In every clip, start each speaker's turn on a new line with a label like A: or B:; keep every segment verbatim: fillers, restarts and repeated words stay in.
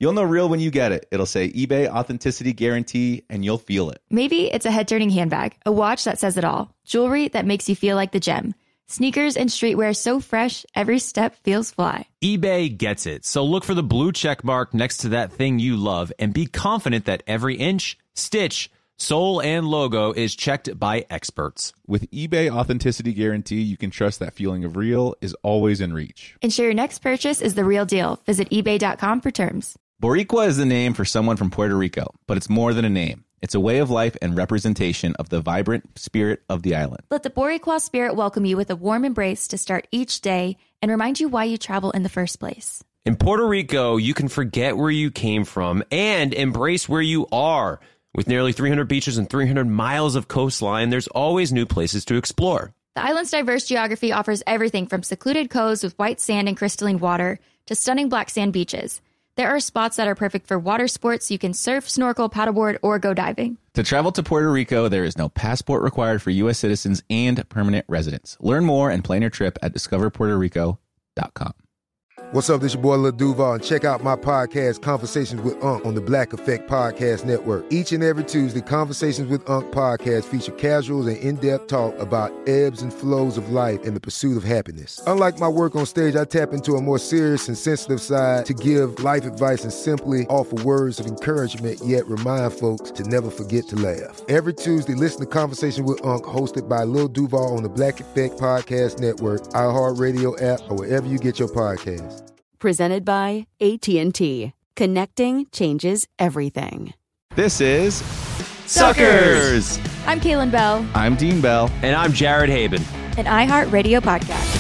A: You'll know real when you get it. It'll say eBay Authenticity Guarantee, and you'll feel it.
B: Maybe it's a head-turning handbag, a watch that says it all, jewelry that makes you feel like the gem, sneakers and streetwear so fresh, every step feels fly.
C: eBay gets it. So look for the blue check mark next to that thing you love and be confident that every inch, stitch, sole, and logo is checked by experts.
A: With eBay Authenticity Guarantee, you can trust that feeling of real is always in reach.
B: Ensure your next purchase is the real deal. Visit ebay dot com for terms.
A: Boricua is the name for someone from Puerto Rico, but it's more than a name. It's a way of life and representation of the vibrant spirit of the island.
B: Let the Boricua spirit welcome you with a warm embrace to start each day and remind you why you travel in the first place.
D: In Puerto Rico, you can forget where you came from and embrace where you are. With nearly three hundred beaches and three hundred miles of coastline, there's always new places to explore.
B: The island's diverse geography offers everything from secluded coves with white sand and crystalline water to stunning black sand beaches. There are spots that are perfect for water sports. You can surf, snorkel, paddleboard, or go diving.
A: To travel to Puerto Rico, there is no passport required for U S citizens and permanent residents. Learn more and plan your trip at discover puerto rico dot com.
E: What's up, this your boy Lil Duval, and check out my podcast, Conversations with Unc, on the Black Effect Podcast Network. Each and every Tuesday, Conversations with Unc podcast feature casuals and in-depth talk about ebbs and flows of life and the pursuit of happiness. Unlike my work on stage, I tap into a more serious and sensitive side to give life advice and simply offer words of encouragement, yet remind folks to never forget to laugh. Every Tuesday, listen to Conversation with Unc, hosted by Lil Duval on the Black Effect Podcast Network, iHeartRadio app, or wherever you get your podcasts.
F: Presented by A T and T. Connecting changes everything.
A: This is
B: Suckers! I'm Kaylin Bell.
A: I'm Dean Bell.
D: And I'm Jared Haben.
B: An iHeartRadio podcast.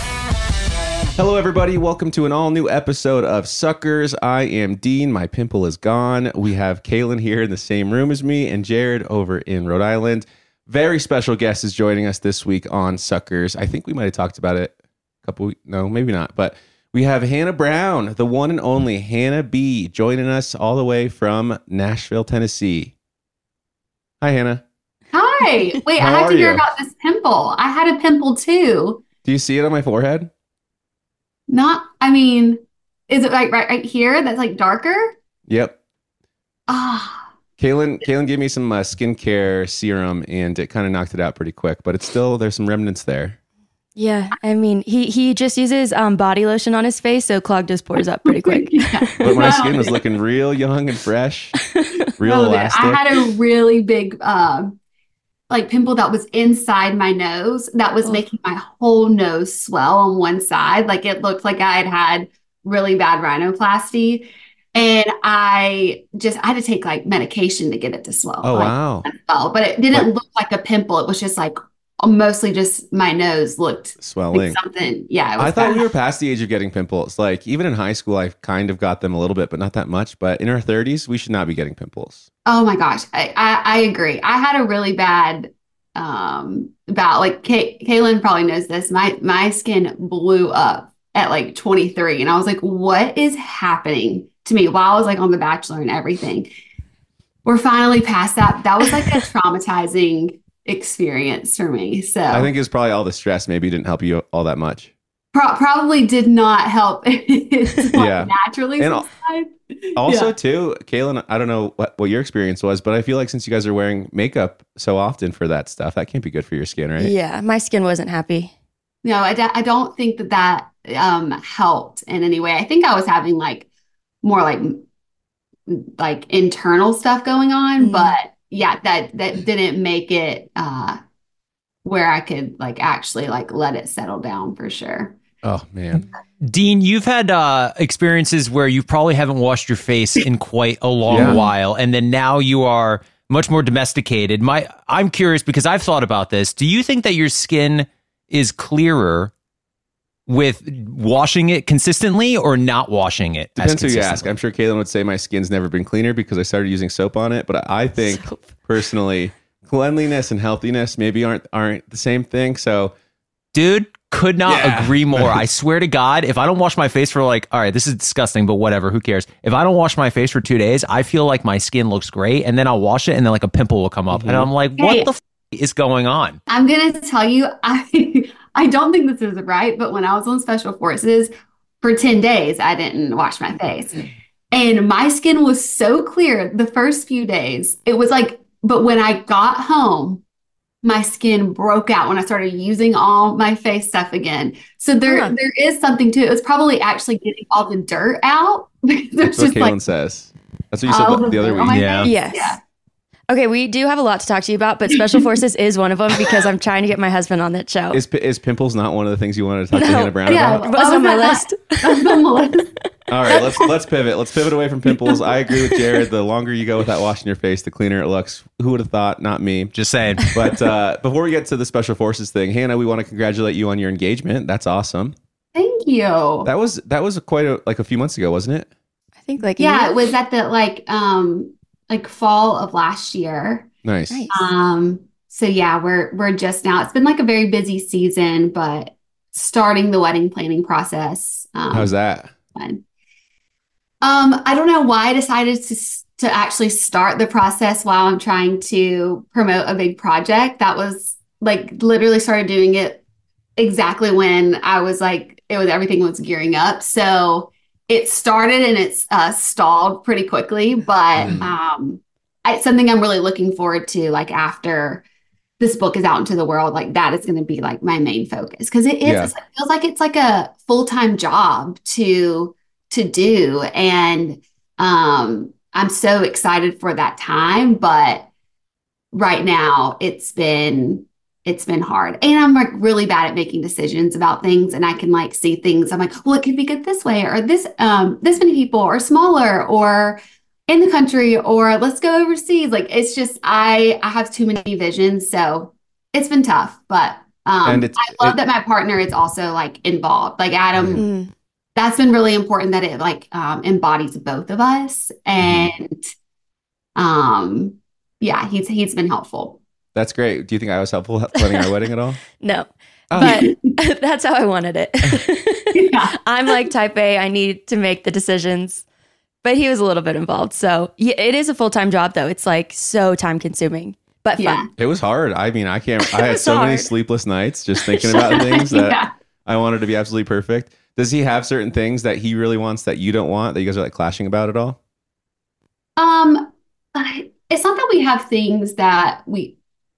A: Hello, everybody. Welcome to an all-new episode of Suckers. I am Dean. My pimple is gone. We have Kaylin here in the same room as me and Jared over in Rhode Island. Very special guest is joining us this week on Suckers. I think we might have talked about it a couple weeks. No, maybe not. But we have Hannah Brown, the one and only Hannah B, joining us all the way from Nashville, Tennessee. Hi, Hannah.
G: Hi. Wait, I have to hear about this pimple. I had a pimple too.
A: Do you see it on my forehead?
G: Not, I mean, is it like right, right here? That's like darker?
A: Yep.
G: Ah.
A: Kaylin, Kaylin gave me some uh, skincare serum and it kind of knocked it out pretty quick, but it's still, there's some remnants there.
B: Yeah, I mean, he, he just uses um, body lotion on his face, so clogged his pores up pretty quick.
G: Yeah.
A: But my skin was looking real young and fresh, real
G: Oh,
A: elastic.
G: I had a really big uh, like pimple that was inside my nose that was
B: Oh.
G: making my whole nose swell on one side. Like it looked like I had had really bad rhinoplasty. And I just, I had to take like medication to get it to swell.
A: Oh,
G: like,
A: wow.
G: swell. But it didn't
A: What?
G: look like a pimple. It was just like mostly just my nose looked
A: Swelling.
G: like something. Yeah. It was
A: I thought
G: bad.
A: we were past the age of getting pimples. Like even in high school, I kind of got them a little bit, but not that much. But in our thirties, we should not be getting pimples.
G: Oh my gosh. I, I, I agree. I had a really bad um bout. Like Kay, Kaylin probably knows this. My my skin blew up at like twenty-three. And I was like, what is happening to me while I was like on The Bachelor and everything? We're finally past that. That was like a traumatizing experience for me. So
A: I think it's probably all the stress maybe didn't help you all that much.
G: pro- probably did not help. It's like
A: Yeah.
G: naturally
A: And al-
G: subside.
A: Also,
G: Yeah.
A: too, Kaylin, I don't know what, what your experience was, but I feel like since you guys are wearing makeup so often for that stuff, that can't be good for your skin, right?
B: Yeah, my skin wasn't happy.
G: No, I, d- I don't think that that um, helped in any way. I think I was having like more like like internal stuff going on,
B: Mhm.
G: but yeah, that that didn't make it uh, where I could like actually like let it settle down for sure.
A: Oh, man.
D: Dean, you've had uh, experiences where you probably haven't washed your face in quite a long
A: Yeah.
D: while, and then now you are much more domesticated. My, I'm curious because I've thought about this. Do you think that your skin is clearer with washing it consistently or not washing it? as
A: Depends who you ask.
D: consistently?
A: I'm sure Kaylin would say my skin's never been cleaner because I started using soap on it. But I think
B: Soap.
A: personally, cleanliness and healthiness maybe aren't aren't the same thing. So
D: Dude, could not
A: Yeah.
D: agree more. I swear to God, if I don't wash my face for like, all right, this is disgusting, but whatever, who cares? If I don't wash my face for two days, I feel like my skin looks great, and then I'll wash it, and then like a pimple will come up, and I'm like, what
G: Hey.
D: the f- is going on?
G: I'm gonna tell you, I I don't think this is right, but when I was on special forces for ten days, I didn't wash my face. And my skin was so clear the first few days. It was like, but when I got home, my skin broke out when I started using all my face stuff again. So there,
B: Huh.
G: there is something to it. It was probably actually getting all the dirt out. There's
A: That's what
G: just
A: Kaylin
G: like
A: says. That's what you said
G: all
A: the, the other
G: dirt on
A: week.
G: my
D: Yeah.
G: face.
B: Yes.
G: Yeah.
B: Okay, we do have a lot to talk to you about, but Special Forces is one of them because I'm trying to get my husband on that show.
A: Is, is pimples not one of the things you wanted to talk to
B: No.
A: Hannah Brown
G: Yeah.
A: about?
B: It was on my
G: that-
B: list.
G: That's on the list.
A: All right, let's let's pivot. Let's pivot away from pimples. I agree with Jared. The longer you go without washing your face, the cleaner it looks. Who would have thought? Not me.
D: Just saying.
A: But uh, before we get to the Special Forces thing, Hannah, we want to congratulate you on your engagement. That's awesome.
G: Thank you.
A: That was that was quite a, like a few months ago, wasn't it?
B: I think like a
G: Yeah,
B: year.
G: it was at the like um like fall of last year.
A: Nice.
B: Nice.
G: Um, so yeah, we're we're just now. It's been like a very busy season, but starting the wedding planning process. Um,
A: How's that?
G: fun. Um, I don't know why I decided to s- to actually start the process while I'm trying to promote a big project. That was like literally started doing it exactly when I was like it was everything was gearing up. So it started and it's uh, stalled pretty quickly, but
A: Mm.
G: um, I, it's something I'm really looking forward to. Like after this book is out into the world, like that is going to be like my main focus because it is.
A: Yeah.
G: It feels like it's like a full time job to to do, and um, I'm so excited for that time. But right now, it's been it's been hard, and I'm like really bad at making decisions about things, and I can like see things. I'm like, well, it could be good this way, or this um this many people, or smaller, or in the country, or let's go overseas. Like it's just I I have too many visions, so it's been tough. But um,
A: And it's-
G: I love
A: it-
G: that my partner is also like involved. Like Adam,
B: Mm.
G: that's been really important that it like um, embodies both of us, and um, yeah, he's he's been helpful.
A: That's great. Do you think I was helpful planning our wedding at all?
B: No,
A: Oh.
B: but that's how I wanted it.
G: Yeah.
B: I'm like type A. I need to make the decisions, but he was a little bit involved. So yeah, it is a full time job though. It's like so time consuming, but fun.
G: Yeah.
A: It was hard. I mean, I can't. I had
B: was
A: so many
B: hard.
A: sleepless nights just thinking about things that
G: Yeah.
A: I wanted to be absolutely perfect. Does he have certain things that he really wants that you don't want that you guys are like clashing about at all?
G: Um, I- it's not that we have things that we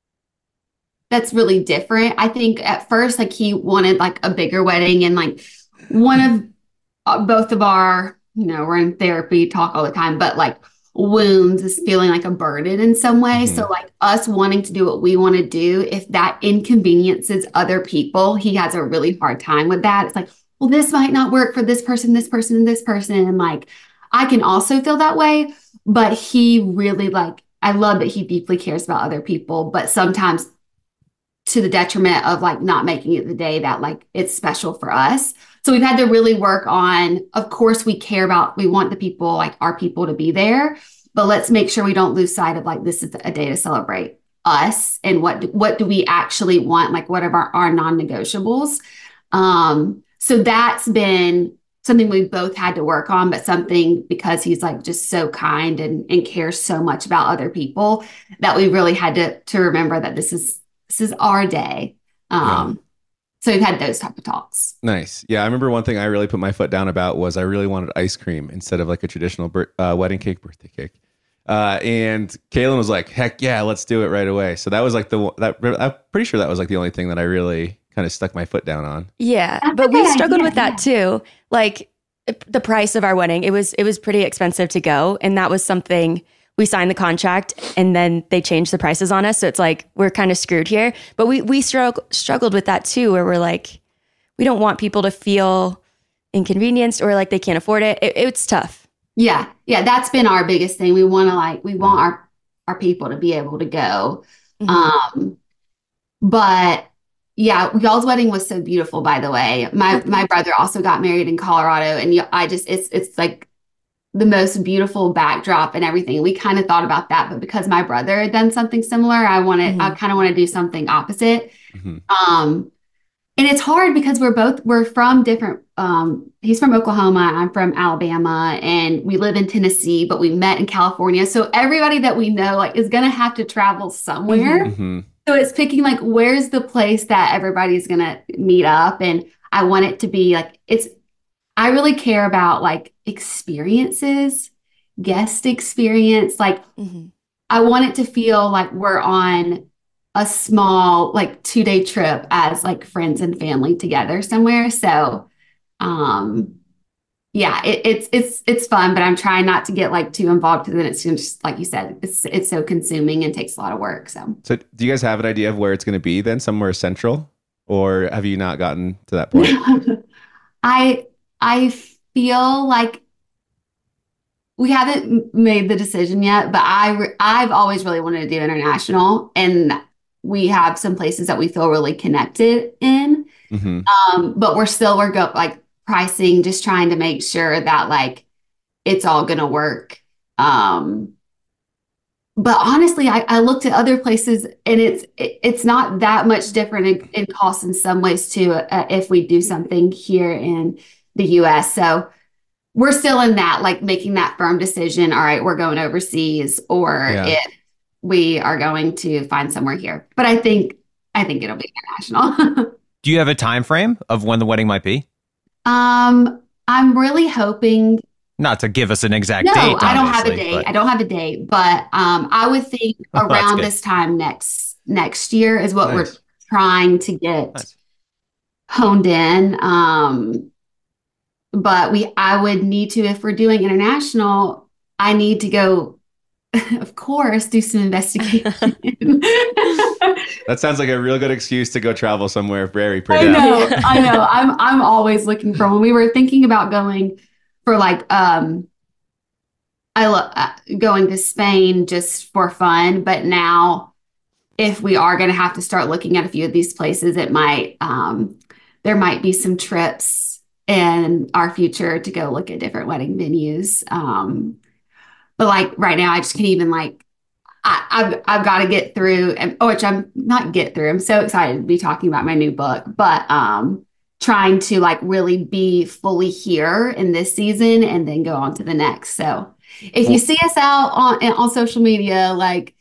G: that's really different. I think at first, like he wanted like a bigger wedding, and like one of uh, both of our, you know, we're in therapy, talk all the time, but like wounds is feeling like a burden in some way.
A: Mhm.
G: So like us wanting to do what we want to do, if that inconveniences other people, he has a really hard time with that. It's like, well, this might not work for this person, this person, and this person. And like, I can also feel that way, but he really like, I love that he deeply cares about other people, but sometimes to the detriment of like not making it the day that like it's special for us. So we've had to really work on, of course, we care about, we want the people, like our people to be there, but let's make sure we don't lose sight of like, this is a day to celebrate us and what, what do we actually want? Like what are our, our non-negotiables? Um, so that's been something we both had to work on, but something because he's like just so kind and, and cares so much about other people that we really had to, to remember that this is, this is our day. Um, So we've had those type of talks.
A: Nice. Yeah, I remember one thing I really put my foot down about was I really wanted ice cream instead of like a traditional bir- uh, wedding cake, birthday cake. Uh, and Kaylin was like, "Heck yeah, let's do it right away." So that was like the one- that I'm pretty sure that was like the only thing that I really kind of stuck my foot down on.
B: Yeah,
G: That's
B: but
G: a
B: we
G: good
B: struggled
G: idea,
B: with that too. Like the price of our wedding, it was it was pretty expensive to go, and that was something we signed the contract, and then they changed the prices on us. So it's like we're kind of screwed here. But we we strugg- struggled with that too, where we're like, we don't want people to feel inconvenienced or like they can't afford it. it it's tough.
G: Yeah. Yeah. That's been our biggest thing. We want to like, we want our, our people to be able to go.
B: Mhm.
G: Um, but yeah, y'all's wedding was so beautiful, by the way. My, my brother also got married in Colorado, and y- I just, it's, it's like the most beautiful backdrop and everything. We kind of thought about that, but because my brother had done something similar, I wanted, I kind of want to do something opposite.
A: Mhm.
G: Um, and it's hard because we're both, we're from different, um, he's from Oklahoma, I'm from Alabama, and we live in Tennessee, but we met in California. So everybody that we know like is going to have to travel somewhere.
A: Mhm.
G: So it's picking like, where's the place that everybody's going to meet up? And I want it to be like, it's, I really care about like experiences, guest experience. Like
B: Mhm.
G: I want it to feel like we're on a small like two day trip as like friends and family together somewhere. So, um, yeah, it, it's it's it's fun, but I'm trying not to get like too involved because then it's just like you said, it's it's so consuming and takes a lot of work. So,
A: So do you guys have an idea of where it's going to be then? Somewhere central, or have you not gotten to that point?
G: I I feel like we haven't made the decision yet, but I re- I've always really wanted to do international, and we have some places that we feel really connected in.
A: hmm
G: Um, but we're still we're go like pricing, just trying to make sure that like it's all gonna work. Um, but honestly, I, I looked at other places, and it's it, it's not that much different in, in cost in some ways too, uh, if we do something here in the U S. So we're still in that, like making that firm decision. All right, we're going overseas, or
A: Yeah.
G: if we are going to find somewhere here. But I think I think it'll be international.
D: Do you have a time frame of when the wedding might be?
G: um, I'm really hoping.
D: Not to give us an exact
G: No,
D: date.
G: I don't have a
D: obviously,
G: date.
D: but-
G: I don't have a date, but um, I would think
D: Oh, that's
G: around
D: good.
G: this time next next year is what we're
A: Nice.
G: trying to get
D: Nice.
G: honed in. Um, but we, I would need to, if we're doing international, I need to go, of course, do some investigation.
A: That sounds like a real good excuse to go travel somewhere very pretty.
G: I know, I know. I'm I'm always looking for when we were thinking about going for like um I love uh, going to Spain just for fun, but now if we are going to have to start looking at a few of these places, it might um there might be some trips in our future to go look at different wedding venues. Um but like right now I just can't even like I, I've I've got to get through, and oh, which I'm not get through. I'm so excited to be talking about my new book, but um, trying to like really be fully here in this season and then go on to the next. So if you see us out on on social media, like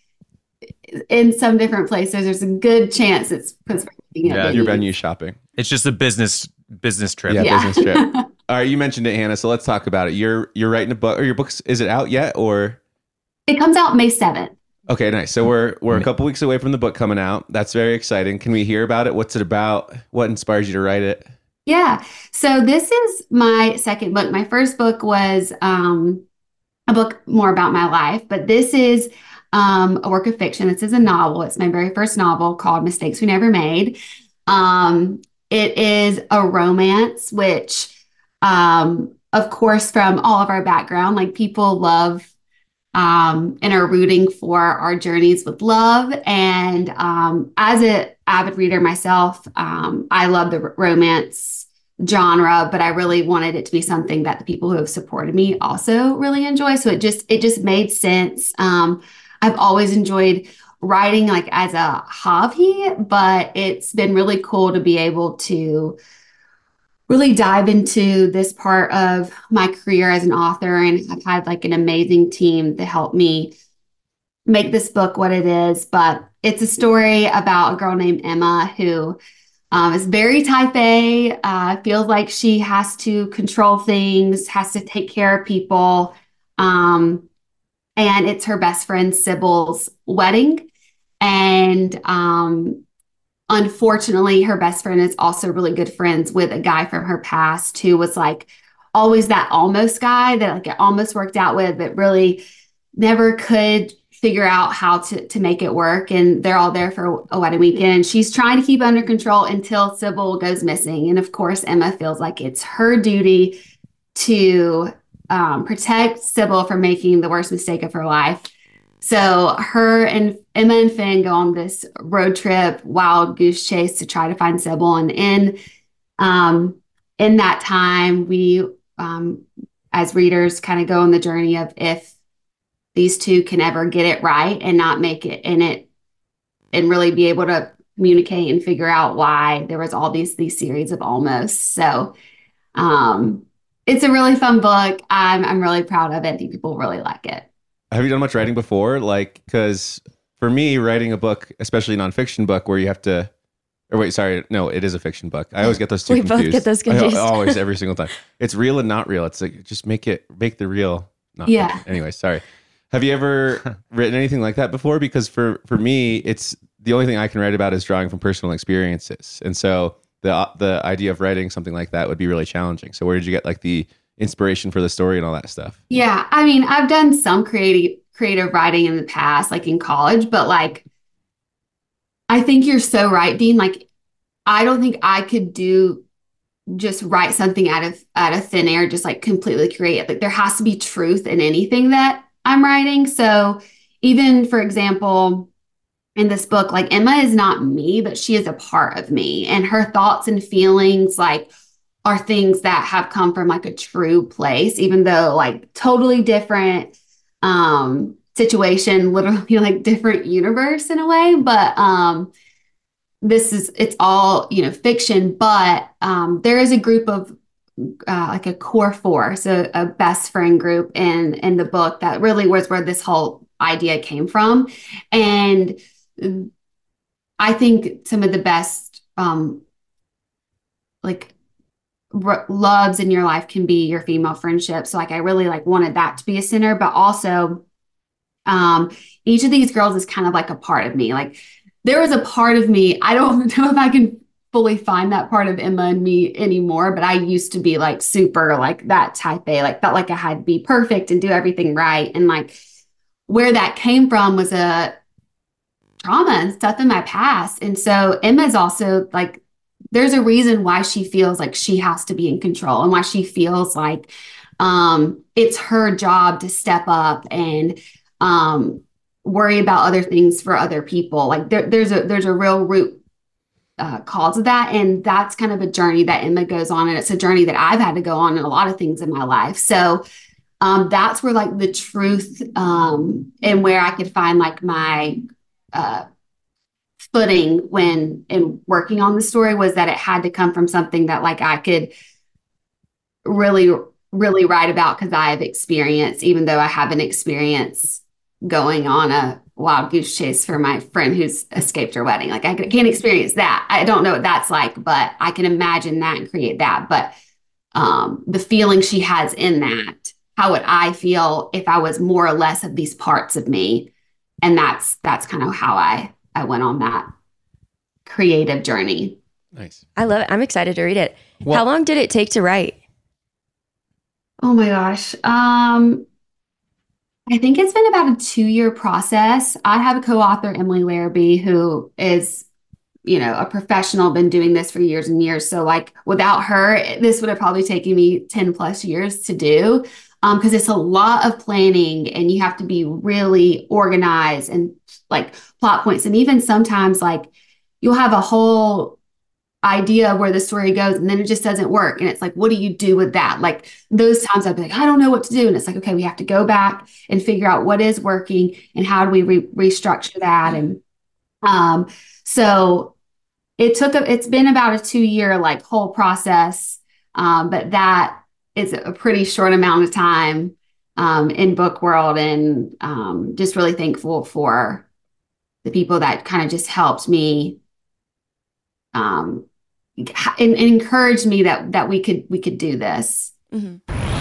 G: in some different places, there's a good chance it's because
A: Yeah, your venue shopping.
D: It's just a business business trip.
A: Yeah,
G: Yeah.
A: business trip. All right, you mentioned it, Hannah. So let's talk about it. You're you're writing a book, or your book's is it out yet, or?
G: It comes out May seventh.
A: Okay, nice. So we're we're a couple weeks away from the book coming out. That's very exciting. Can we hear about it? What's it about? What inspires you to write it?
G: Yeah. So this is my second book. My first book was um, a book more about my life, but this is um, a work of fiction. This is a novel. It's my very first novel called Mistakes We Never Made. Um, it is a romance, which, um, of course, from all of our background, like people love um, and are rooting for our journeys with love. And um, as an avid reader myself, um, I love the r- romance genre, but I really wanted it to be something that the people who have supported me also really enjoy. So it just it just made sense. Um, I've always enjoyed writing like as a hobby, but it's been really cool to be able to really dive into this part of my career as an author. And I've had like an amazing team to help me make this book what it is. But it's a story about a girl named Emma who um, is very type A, uh, feels like she has to control things, has to take care of people. Um, and it's her best friend Sybil's wedding. And um, unfortunately, her best friend is also really good friends with a guy from her past who was like always that almost guy that like it almost worked out with, but really never could figure out how to, to make it work. And they're all there for a wedding weekend. And she's trying to keep under control until Sybil goes missing. And of course, Emma feels like it's her duty to um, protect Sybil from making the worst mistake of her life. So her and Emma and Finn go on this road trip, wild goose chase to try to find Sybil. And in um, in that time, we um, as readers kind of go on the journey of if these two can ever get it right and not make it in it and really be able to communicate and figure out why there was all these these series of almost. So um, it's a really fun book. I'm I'm really proud of it. I think people really like it.
A: Have you done much writing before? Like, because for me, writing a book, especially a nonfiction book, where you have to Or wait, sorry. No, it is a fiction book. I always get those two
B: We
A: confused.
B: both get those
A: I-
B: confused.
A: always, every single time. It's real and not real. It's like, just make it, make the real. Not
G: Yeah.
A: fiction. Anyway, sorry. Have you ever written anything like that before? Because for, for me, it's the only thing I can write about is drawing from personal experiences. And so the, the idea of writing something like that would be really challenging. So where did you get like the inspiration for the story and all that stuff?
G: Yeah, I mean, I've done some creative creative writing in the past, like in college, but like I think you're so right, Dean. Like I don't think I could do just write something out of out of thin air, just like completely create it. Like there has to be truth in anything that I'm writing. So even for example, in this book, like Emma is not me, but she is a part of me, and her thoughts and feelings like are things that have come from like a true place, even though like totally different um, situation, literally like different universe in a way. But um, this is, it's all, you know, fiction, but um, there is a group of uh, like a core force, a, a best friend group in, in the book that really was where this whole idea came from. And I think some of the best um, like r- loves in your life can be your female friendships. So like, I really like wanted that to be a center, but also um, each of these girls is kind of like a part of me. Like there was a part of me, I don't know if I can fully find that part of Emma and me anymore, but I used to be like super like that type A, like felt like I had to be perfect and do everything right. And like where that came from was a trauma and stuff in my past. And so Emma's also like, there's a reason why she feels like she has to be in control and why she feels like um, it's her job to step up and um, worry about other things for other people. Like there, there's a, there's a real root uh, cause of that. And that's kind of a journey that Emma goes on. And it's a journey that I've had to go on in a lot of things in my life. So um, that's where like the truth um, and where I could find like my uh, footing when in working on the story was that it had to come from something that like I could really, really write about because I have experience, even though I haven't experienced going on a wild goose chase for my friend who's escaped her wedding. Like I can't experience that. I don't know what that's like, but I can imagine that and create that. But um, the feeling she has in that, how would I feel if I was more or less of these parts of me? And that's, that's kind of how I, I went on that creative journey.
A: Nice.
B: I love it. I'm excited to read it.
A: Well-
B: How long did it take to write?
G: Oh my gosh. Um, I think it's been about a two-year process. I have a co-author, Emily Larrabee, who is, you know, a professional, been doing this for years and years. So like without her, this would have probably taken me ten plus years to do. Um, because it's a lot of planning and you have to be really organized and like plot points. And even sometimes like you'll have a whole idea of where the story goes and then it just doesn't work. And it's like, what do you do with that? Like those times I'd be like, I don't know what to do. And it's like, okay, we have to go back and figure out what is working and how do we re- restructure that. And um, so it took, a, it's been about a two year like whole process. Um, but that is a pretty short amount of time um, in book world, and um, just really thankful for the people that kind of just helped me um, and, and encouraged me that that we could we could do this.
B: Mm-hmm.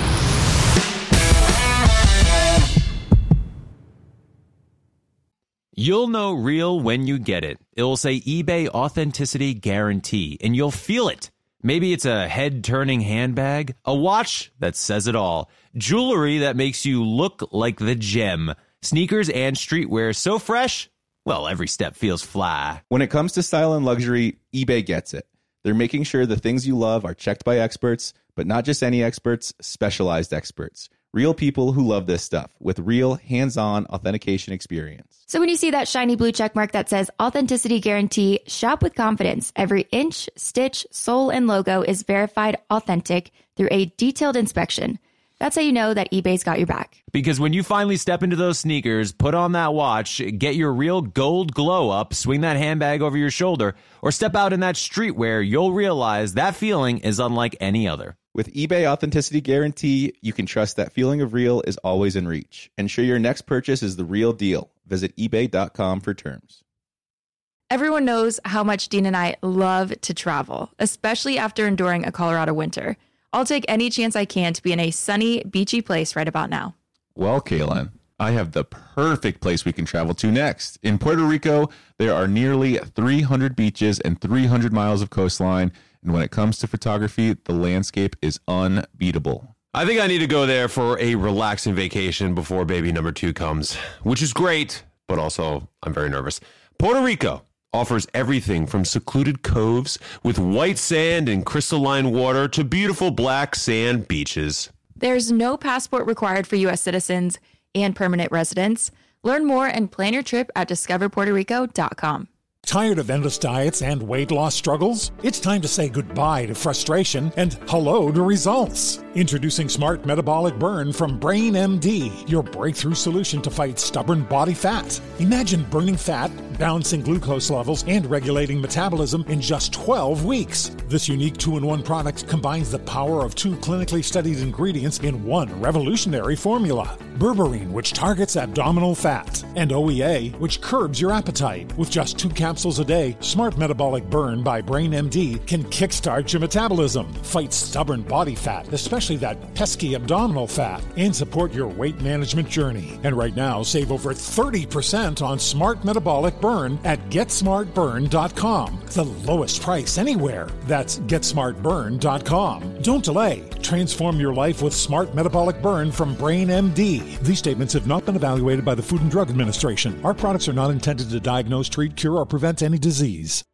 C: You'll know real when you get it. It'll say eBay Authenticity Guarantee, and you'll feel it. Maybe it's a head-turning handbag, a watch that says it all, jewelry that makes you look like the gem, sneakers and streetwear so fresh, well, every step feels fly.
A: When it comes to style and luxury, eBay gets it. They're making sure the things you love are checked by experts, but not just any experts, specialized experts. Real people who love this stuff with real hands-on authentication experience.
B: So when you see that shiny blue check mark that says Authenticity Guarantee, shop with confidence. Every inch, stitch, sole, and logo is verified authentic through a detailed inspection. That's how you know that eBay's got your back.
C: Because when you finally step into those sneakers, put on that watch, get your real gold glow up, swing that handbag over your shoulder, or step out in that streetwear, you'll realize that feeling is unlike any other.
A: With eBay Authenticity Guarantee, you can trust that feeling of real is always in reach. Ensure your next purchase is the real deal. Visit ebay dot com for terms.
H: Everyone knows how much Dean and I love to travel, especially after enduring a Colorado winter. I'll take any chance I can to be in a sunny, beachy place right about now.
I: Well, Kaylin, I have the perfect place we can travel to next. In Puerto Rico, there are nearly three hundred beaches and three hundred miles of coastline. And when it comes to photography, the landscape is unbeatable.
J: I think I need to go there for a relaxing vacation before baby number two comes, which is great, but also I'm very nervous. Puerto Rico offers everything from secluded coves with white sand and crystalline water to beautiful black sand beaches.
H: There's no passport required for U S citizens and permanent residents. Learn more and plan your trip at discover puerto rico dot com.
K: Tired of endless diets and weight loss struggles? It's time to say goodbye to frustration and hello to results. Introducing Smart Metabolic Burn from Brain M D, your breakthrough solution to fight stubborn body fat. Imagine burning fat, balancing glucose levels, and regulating metabolism in just twelve weeks. This unique two-in-one product combines the power of two clinically studied ingredients in one revolutionary formula. Berberine, which targets abdominal fat, and O E A, which curbs your appetite. With just two capsules a day, Smart Metabolic Burn by Brain M D can kickstart your metabolism, fight stubborn body fat, especially that pesky abdominal fat, and support your weight management journey. And right now, save over thirty percent on Smart Metabolic Burn at get smart burn dot com. The lowest price anywhere. That's get smart burn dot com. Don't delay. Transform your life with Smart Metabolic Burn from Brain M D. These statements have not been evaluated by the Food and Drug Administration. Our products are not intended to diagnose, treat, cure, or prevent any disease.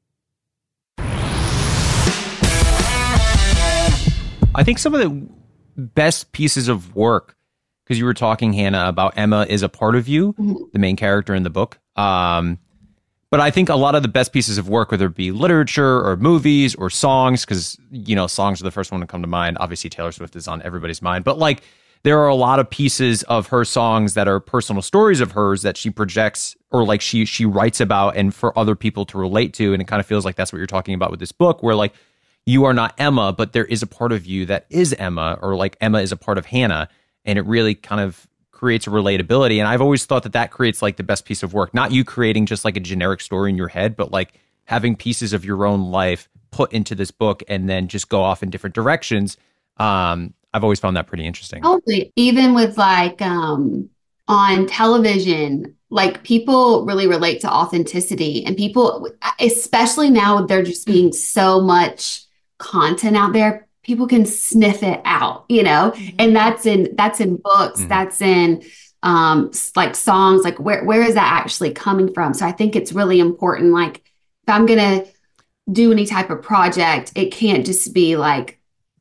D: I think some of the best pieces of work, because you were talking, Hannah, about Emma is a part of you, mm-hmm. the main character in the book. Um, but I think a lot of the best pieces of work, whether it be literature or movies or songs, because, you know, songs are the first one to come to mind. Obviously, Taylor Swift is on everybody's mind. But like, there are a lot of pieces of her songs that are personal stories of hers that she projects or like she she writes about and for other people to relate to. And it kind of feels like that's what you're talking about with this book, where like, you are not Emma, but there is a part of you that is Emma, or like Emma is a part of Hannah. And it really kind of creates a relatability. And I've always thought that that creates like the best piece of work, not you creating just like a generic story in your head, but like having pieces of your own life put into this book and then just go off in different directions. Um, I've always found that pretty interesting.
G: Totally. Even with like um, on television, like people really relate to authenticity, and people, especially now, there just being so much content out there, people can sniff it out, you know, mm-hmm. and that's in, that's in books, mm-hmm. that's in um, like songs, like where, where is that actually coming from? So I think it's really important. Like if I'm going to do any type of project, it can't just be like,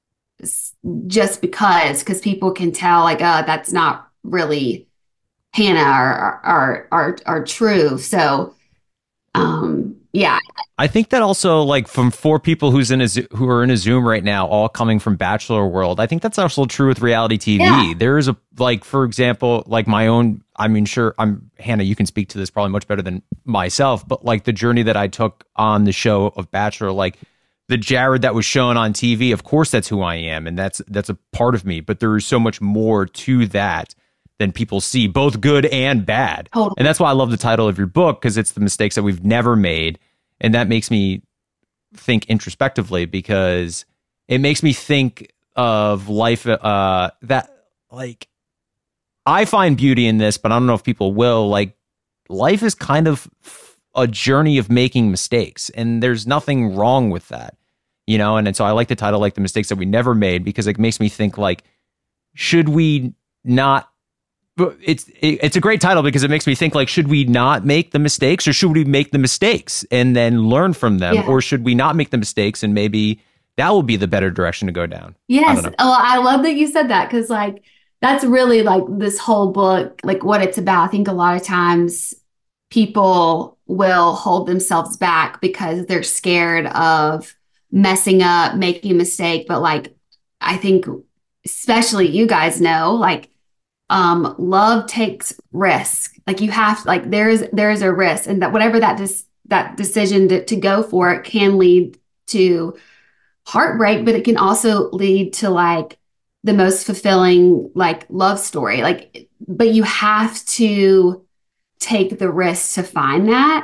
G: just because, because people can tell like, oh, that's not really Hannah or, or, or, or true. So, um, yeah.
D: I think that also, like, from four people who's in a who are in a Zoom right now, all coming from Bachelor world, I think that's also true with reality T V. Yeah. There is a, like, for example, like my own, I mean, sure, I'm Hannah, you can speak to this probably much better than myself, but like the journey that I took on the show of Bachelor, like the Jared that was shown on T V, of course, that's who I am. And that's, that's a part of me, but there is so much more to that than people see, both good and bad. Totally. And that's why I love the title of your book, because it's the mistakes that we've never made. And that makes me think introspectively, because it makes me think of life uh, that, like, I find beauty in this, but I don't know if people will. Like, life is kind of a journey of making mistakes, and there's nothing wrong with that, you know? And, and so I like the title, like, the mistakes that we never made, because it makes me think, like, should we not, it's it's a great title because it makes me think, like, should we not make the mistakes, or should we make the mistakes and then learn from them? Yeah. Or should we not make the mistakes and maybe that will be the better direction to go down?
G: Yes. I oh, I love that you said that, because like that's really like this whole book, like what it's about. I think a lot of times people will hold themselves back because they're scared of messing up, making a mistake. But like, I think especially you guys know, like, Um, love takes risk. Like you have, like there is, there is a risk, and that whatever that dis- that decision to, to go for it can lead to heartbreak, but it can also lead to like the most fulfilling, like love story. Like, but you have to take the risk to find that.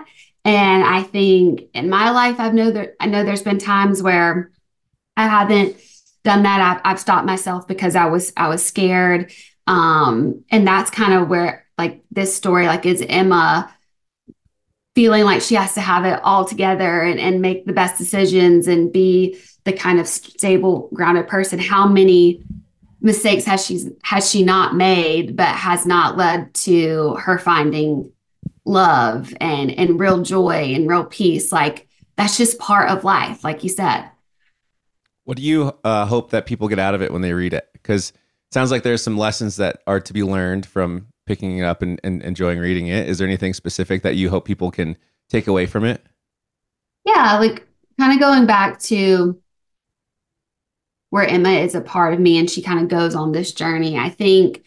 G: And I think in my life, I've know that I know there's been times where I haven't done that. I've, I've stopped myself because I was I was scared. Um, and that's kind of where like this story, like is Emma feeling like she has to have it all together and, and make the best decisions and be the kind of stable, grounded person. How many mistakes has she has she not made, but has not led to her finding love and and real joy and real peace? Like that's just part of life, like you said.
A: What do you uh, hope that people get out of it when they read it? Because it sounds like there's some lessons that are to be learned from picking it up and, and enjoying reading it. Is there anything specific that you hope people can take away from it?
G: Yeah, like kind of going back to where Emma is a part of me and she kind of goes on this journey. I think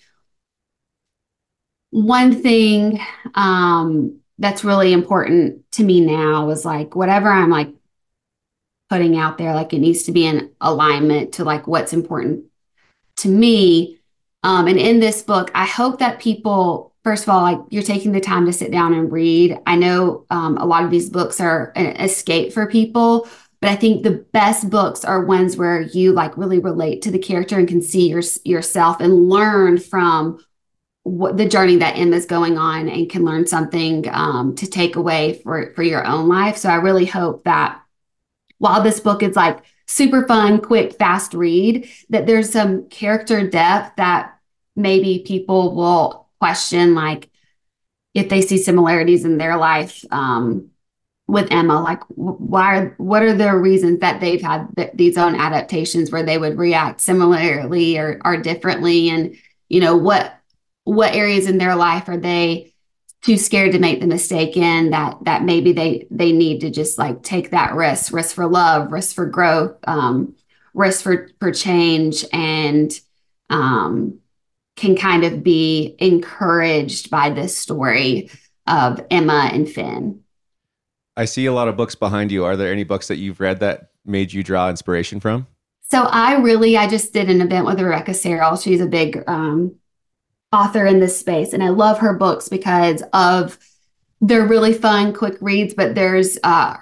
G: one thing um, that's really important to me now is like whatever I'm like putting out there, like it needs to be in alignment to like what's important to me. Um, and in this book, I hope that people, first of all, like you're taking the time to sit down and read. I know um, a lot of these books are an escape for people, but I think the best books are ones where you like really relate to the character and can see your, yourself and learn from what the journey that Emma's going on and can learn something um, to take away for, for your own life. So I really hope that while this book is like super fun, quick, fast read, that there's some character depth that maybe people will question, like if they see similarities in their life um, with Emma, like why, are, what are the reasons that they've had th- these own adaptations where they would react similarly or, or differently? And, you know, what, what areas in their life are they too scared to make the mistake in that, that maybe they, they need to just like take that risk, risk for love, risk for growth, um, risk for, for change, and um, can kind of be encouraged by this story of Emma and Finn.
A: I see a lot of books behind you. Are there any books that you've read that made you draw inspiration from?
G: So I really, I just did an event with Rebecca Serrell. She's a big um, author in this space. And I love her books because of they're really fun, quick reads, but there's uh,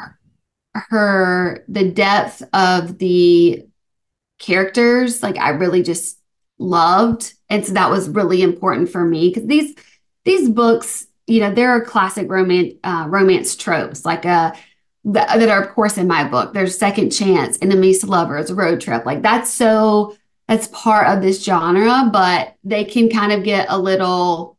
G: her, the depth of the characters, like I really just loved. And so that was really important for me because these, these books, you know, there are classic romance, uh, romance tropes, like uh, th- that are, of course, in my book. There's Second Chance, Enemies to Lovers, Road Trip. Like that's so, that's part of this genre, but they can kind of get a little,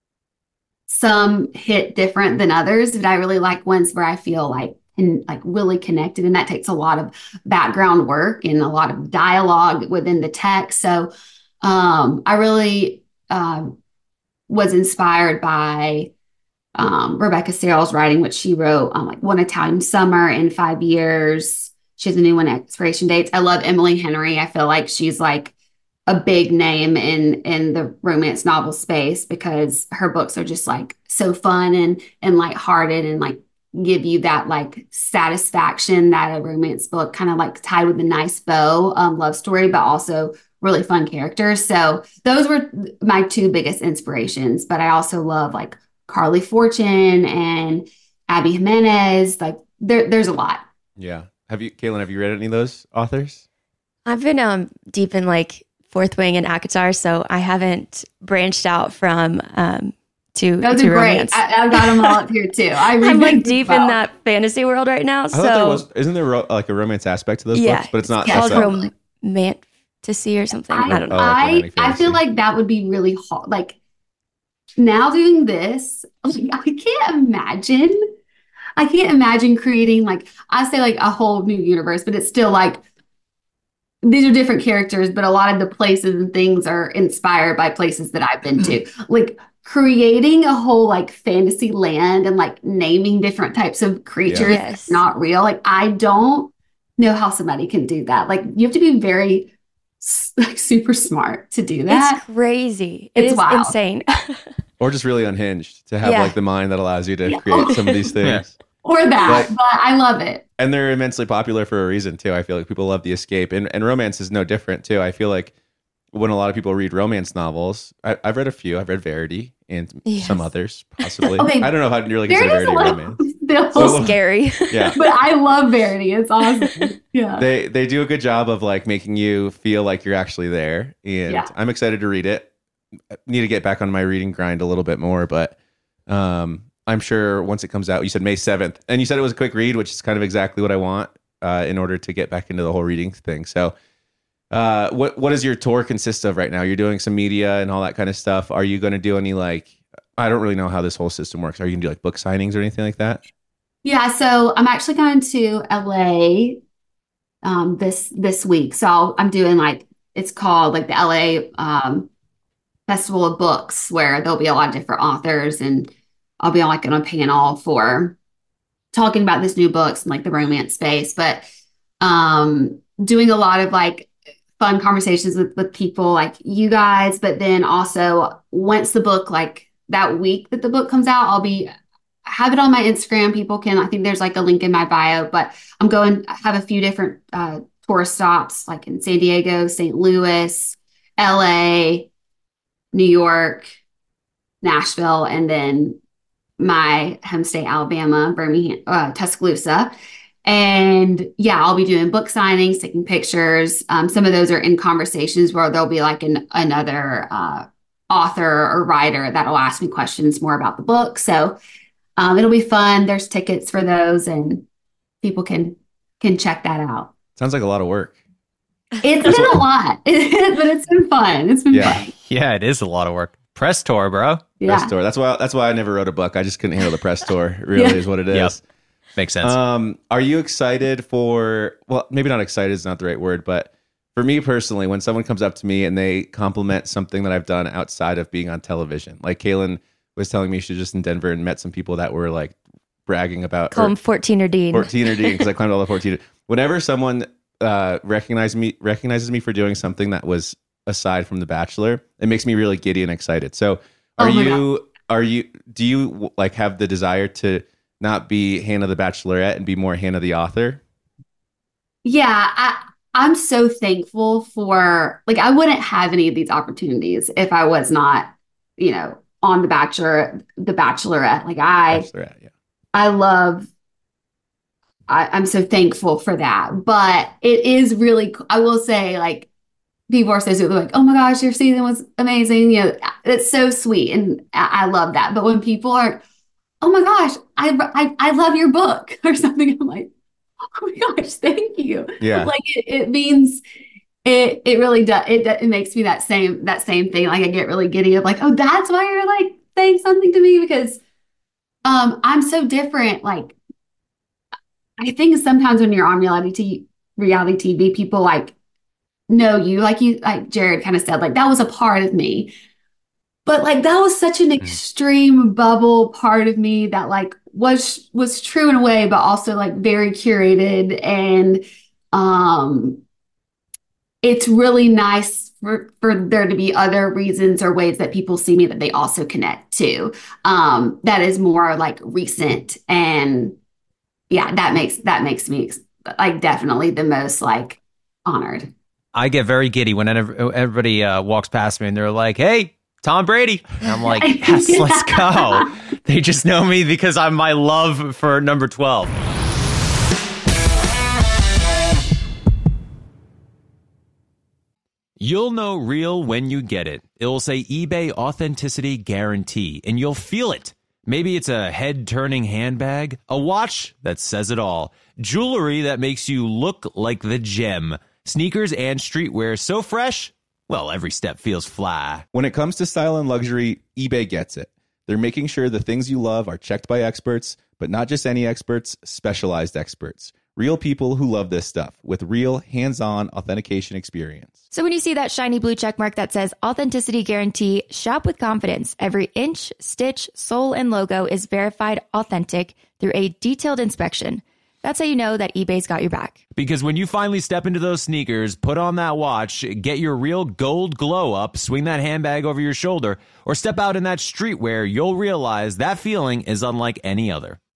G: some hit different than others. But I really like ones where I feel like, and like really connected. And that takes a lot of background work and a lot of dialogue within the text. So um, I really um, was inspired by um, Rebecca Serrell's writing, which she wrote um, like One Italian Summer in Five Years. She has a new one, Expiration Dates. I love Emily Henry. I feel like she's like a big name in in the romance novel space because her books are just like so fun and and lighthearted and like give you that like satisfaction that a romance book kind of like tied with a nice bow um, love story, but also really fun characters. So those were my two biggest inspirations. But I also love like Carly Fortune and Abby Jimenez. Like there, there's a lot.
A: Yeah. Have you, Kaylin, have you read any of those authors?
B: I've been um, deep in like Fourth Wing and ACOTAR, so I haven't branched out from um, to,
G: those
B: to
G: are
B: romance.
G: great. I, I've got them all up here too. I read
B: I'm like
G: them
B: deep
G: well.
B: in that fantasy world right now.
A: I
B: so
A: thought there was, isn't there ro- like a romance aspect to those
B: yeah,
A: books? But it's not.
B: it's called
A: that's not-
B: romantasy or something. I,
G: I,
B: I don't know.
A: Oh, like
G: I,
A: romantic
G: I feel
A: fantasy.
G: like that would be really hard. Like now doing this, like, I can't imagine. I can't imagine creating like, I say like a whole new universe, but it's still like, these are different characters, but a lot of the places and things are inspired by places that I've been to. Like creating a whole like fantasy land and like naming different types of creatures
B: Yeah.
G: that's
B: Yes.
G: not real. Like I don't know how somebody can do that. Like you have to be very s- like super smart to do that.
B: It's crazy. It
G: It's
B: is
G: wild.
B: insane.
A: Or just really unhinged to have
B: Yeah.
A: like the mind that allows you to
G: Yeah.
A: create some of these things.
G: Or that,
A: But-
G: but I love it.
A: And they're immensely popular for a reason too. I feel like people love the escape, and and romance is no different too. I feel like when a lot of people read romance novels, I, I've read a few. I've read Verity and
B: Yes.
A: some others, possibly.
G: Okay.
A: I don't know if I'd really consider
G: Verity's
A: Verity
G: a little-
A: romance.
G: still-
A: So-
B: Scary.
A: Yeah.
G: But I love Verity. It's awesome. Yeah.
A: They they do a good job of like making you feel like you're actually there, and
G: Yeah.
A: I'm excited to read it. I need to get back on my reading grind a little bit more, but um, I'm sure once it comes out, you said May seventh, and you said it was a quick read, which is kind of exactly what I want uh, in order to get back into the whole reading thing. So, uh, what what does your tour consist of right now? You're doing some media and all that kind of stuff. Are you going to do any like? I don't really know how this whole system works. Are you going to do like book signings or anything like that?
G: Yeah, so I'm actually going to L A um this this week. So I'll, I'm doing like it's called like the L A um Festival of Books, where there'll be a lot of different authors, and I'll be on like on a panel for talking about this new books and like the romance space, but um doing a lot of like fun conversations with, with people like you guys. But then also once the book, like that week that the book comes out, I'll be have it on my Instagram. People can, I think there's like a link in my bio, but I'm going, I have a few different uh, tourist stops like in San Diego, Saint Louis, L A, New York, Nashville, and then my home state, Alabama, Birmingham, uh, Tuscaloosa. And yeah, I'll be doing book signings, taking pictures. Um, some of those are in conversations where there'll be like an, another uh, author or writer that'll ask me questions more about the book. So um, it'll be fun. There's tickets for those, and people can can check that out.
A: Sounds like a lot of work.
G: It's been a lot, but it's been fun. It's been
A: Yeah.
G: fun.
D: Yeah, it is a lot of work. Press tour, bro.
G: Yeah.
A: Press tour. That's why. That's why I never wrote a book. I just couldn't handle the press tour. Really,
G: Yeah.
A: is what it is.
D: Yep. Makes sense.
A: Um, are you excited for? Well, maybe not excited is not the right word, but for me personally, when someone comes up to me and they compliment something that I've done outside of being on television, like Kaylin was telling me she was just in Denver and met some people that were like bragging about
B: Call
A: or-
B: him fourteen or Dean.
A: fourteen or Dean because I climbed all the fourteen. Whenever someone uh, recognizes me recognizes me for doing something that was aside from The Bachelor, it makes me really giddy and excited. So, are
G: Oh my
A: you are you do you like have the desire to not be Hannah the Bachelorette and be more Hannah the author?
G: Yeah, I I'm so thankful for like I wouldn't have any of these opportunities if I was not, you know, on The Bachelor, The Bachelorette. Like I
A: Bachelorette, yeah.
G: I love I, I'm so thankful for that. But it is really I will say like people are so sweet. They're like, oh my gosh, your season was amazing. You know, it's so sweet. And I, I love that. But when people are, oh my gosh, I, I, I love your book or something, I'm like, oh my gosh, thank you.
A: Yeah.
G: Like it, it means it, it really does. It, it makes me that same, that same thing. Like I get really giddy of like, oh, that's why you're like saying something to me because um, I'm so different. Like, I think sometimes when you're on reality T V, reality T V, people like, know you like you like Jared kind of said like that was a part of me, but like that was such an extreme bubble part of me that like was was true in a way but also like very curated. And um it's really nice for for there to be other reasons or ways that people see me that they also connect to um that is more like recent. And yeah, that makes that makes me like definitely the most like honored.
D: I get very giddy when everybody uh, walks past me and they're like, hey, Tom Brady. And I'm like, yes, let's go. They just know me because I'm my love for number twelve.
C: You'll know real when you get it. It'll say eBay Authenticity Guarantee, and you'll feel it. Maybe it's a head-turning handbag, a watch that says it all, jewelry that makes you look like the gem, sneakers and streetwear so fresh, well, every step feels fly.
A: When it comes to style and luxury, eBay gets it. They're making sure the things you love are checked by experts, but not just any experts, specialized experts. Real people who love this stuff with real hands-on authentication experience.
B: So when you see that shiny blue check mark that says Authenticity Guarantee, shop with confidence. Every inch, stitch, sole, and logo is verified authentic through a detailed inspection. That's how you know that eBay's got your back.
C: Because when you finally step into those sneakers, put on that watch, get your real gold glow up, swing that handbag over your shoulder, or step out in that streetwear, you'll realize that feeling is unlike any other.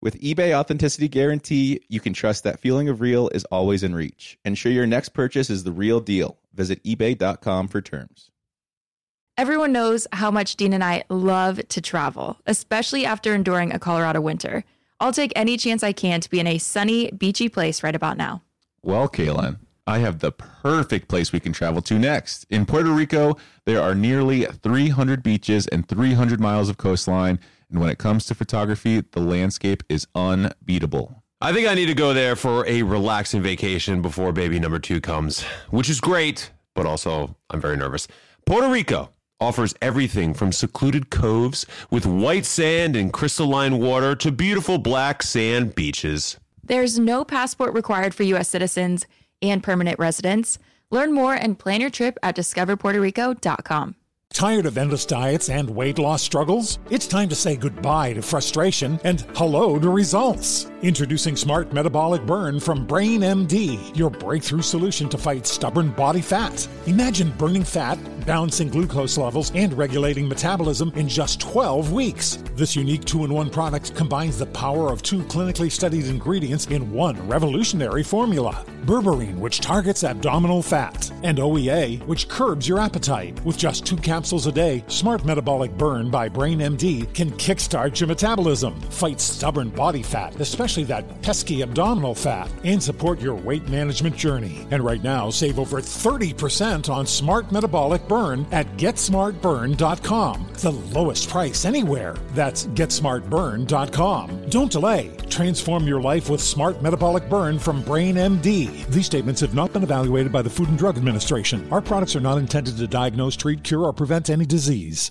A: With eBay Authenticity Guarantee, you can trust that feeling of real is always in reach. Ensure your next purchase is the real deal. Visit ebay dot com for terms.
H: Everyone knows how much Dean and I love to travel, especially after enduring a Colorado winter. I'll take any chance I can to be in a sunny, beachy place right about now.
I: Well, Kaylin, I have the perfect place we can travel to next. In Puerto Rico, there are nearly three hundred beaches and three hundred miles of coastline. And when it comes to photography, the landscape is unbeatable.
J: I think I need to go there for a relaxing vacation before baby number two comes, which is great, but also I'm very nervous. Puerto Rico offers everything from secluded coves with white sand and crystalline water to beautiful black sand beaches.
H: There's no passport required for U S citizens and permanent residents. Learn more and plan your trip at discover puerto rico dot com.
K: Tired of endless diets and weight loss struggles? It's time to say goodbye to frustration and hello to results. Introducing Smart Metabolic Burn from Brain M D, your breakthrough solution to fight stubborn body fat. Imagine burning fat, balancing glucose levels, and regulating metabolism in just twelve weeks. This unique two-in-one product combines the power of two clinically studied ingredients in one revolutionary formula. Berberine, which targets abdominal fat, and O E A, which curbs your appetite. With just two capsules a day, Smart Metabolic Burn by Brain M D can kickstart your metabolism, fight stubborn body fat, especially that pesky abdominal fat, and support your weight management journey. And right now, save over thirty percent on Smart Metabolic Burn at get smart burn dot com. The lowest price anywhere. That's get smart burn dot com. Don't delay. Transform your life with Smart Metabolic Burn from Brain M D. These statements have not been evaluated by the Food and Drug Administration. Our products are not intended to diagnose, treat, cure, or prevent any disease.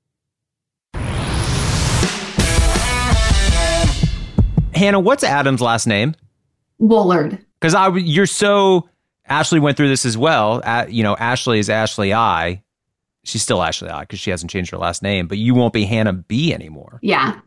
D: Hannah, what's Adam's last name?
G: Woolard.
D: Because I, you're so, Ashley went through this as well. At, you know, Ashley is Ashley I. She's still Ashley I because she hasn't changed her last name, but you won't be Hannah B anymore.
G: Yeah.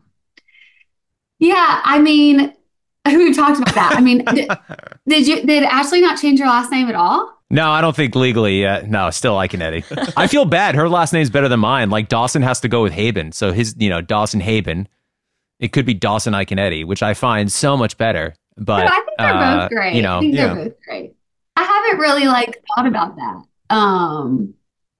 G: Yeah, I mean, we talked about that. I mean, did, did you did Ashley not change her last name at all?
D: No, I don't think legally. Uh, no, still Iconetti. I feel bad. Her last name's better than mine. Like Dawson has to go with Haben. So his, you know, Dawson Haben. It could be Dawson Iconetti, which I find so much better. But
G: no, I think they're
D: uh,
G: both great.
D: You know,
G: I think they're
D: yeah.
G: both great. I haven't really like thought about that. Um,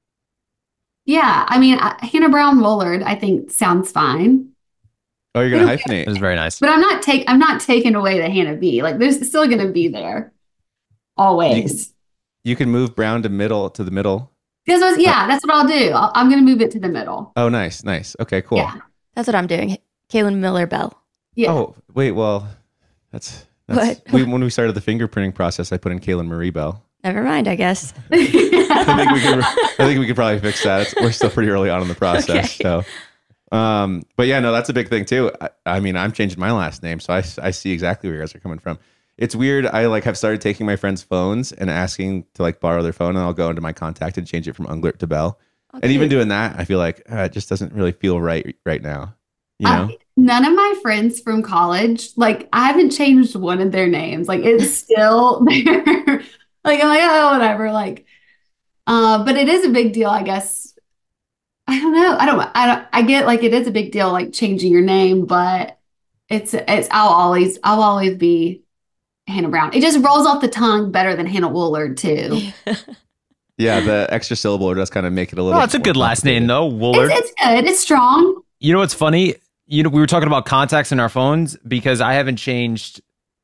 G: yeah, I mean, I, Hannah Brown Woolard, I think sounds fine.
A: Oh, you're gonna hyphenate.
D: It was very nice.
G: But I'm not take I'm not taking away the Hannah B. Like there's still gonna be there. Always.
A: You, you can move Brown to middle to the middle.
G: Because was, yeah, that's what I'll do. I'll, I'm gonna move it to the middle.
A: Oh, nice, nice. Okay, cool.
G: Yeah.
B: That's what I'm doing. Kaylin Miller Bell.
G: Yeah.
A: Oh, wait, well, that's, that's
B: What?
A: we, when we started the fingerprinting process, I put in Kaylin Marie Bell.
B: Never mind, I guess.
A: I think we could I think we could probably fix that. It's, we're still pretty early on in the process.
B: Okay.
A: So um, but yeah, no, that's a big thing too. I, I mean, I'm changing my last name, so I, I see exactly where you guys are coming from. It's weird. I like have started taking my friends' phones and asking to like borrow their phone, and I'll go into my contact and change it from Unglert to Bell.
B: Okay.
A: And even doing that, I feel like uh, it just doesn't really feel right right now. You know?
G: I, none of my friends from college, like I haven't changed one of their names. Like it's still there. Like I'm like, oh, whatever. Like, uh, but it is a big deal, I guess. I don't know. I don't. I don't. I get like it is a big deal, like changing your name, but it's it's. I'll always. I'll always be Hannah Brown. It just rolls off the tongue better than Hannah Woolard too.
A: Yeah, the extra syllable does kind of make it a little.
D: Well, it's a good last name though, Woolard.
G: It's, it's good. It's strong.
D: You know what's funny? You know, we were talking about contacts in our phones because I haven't changed.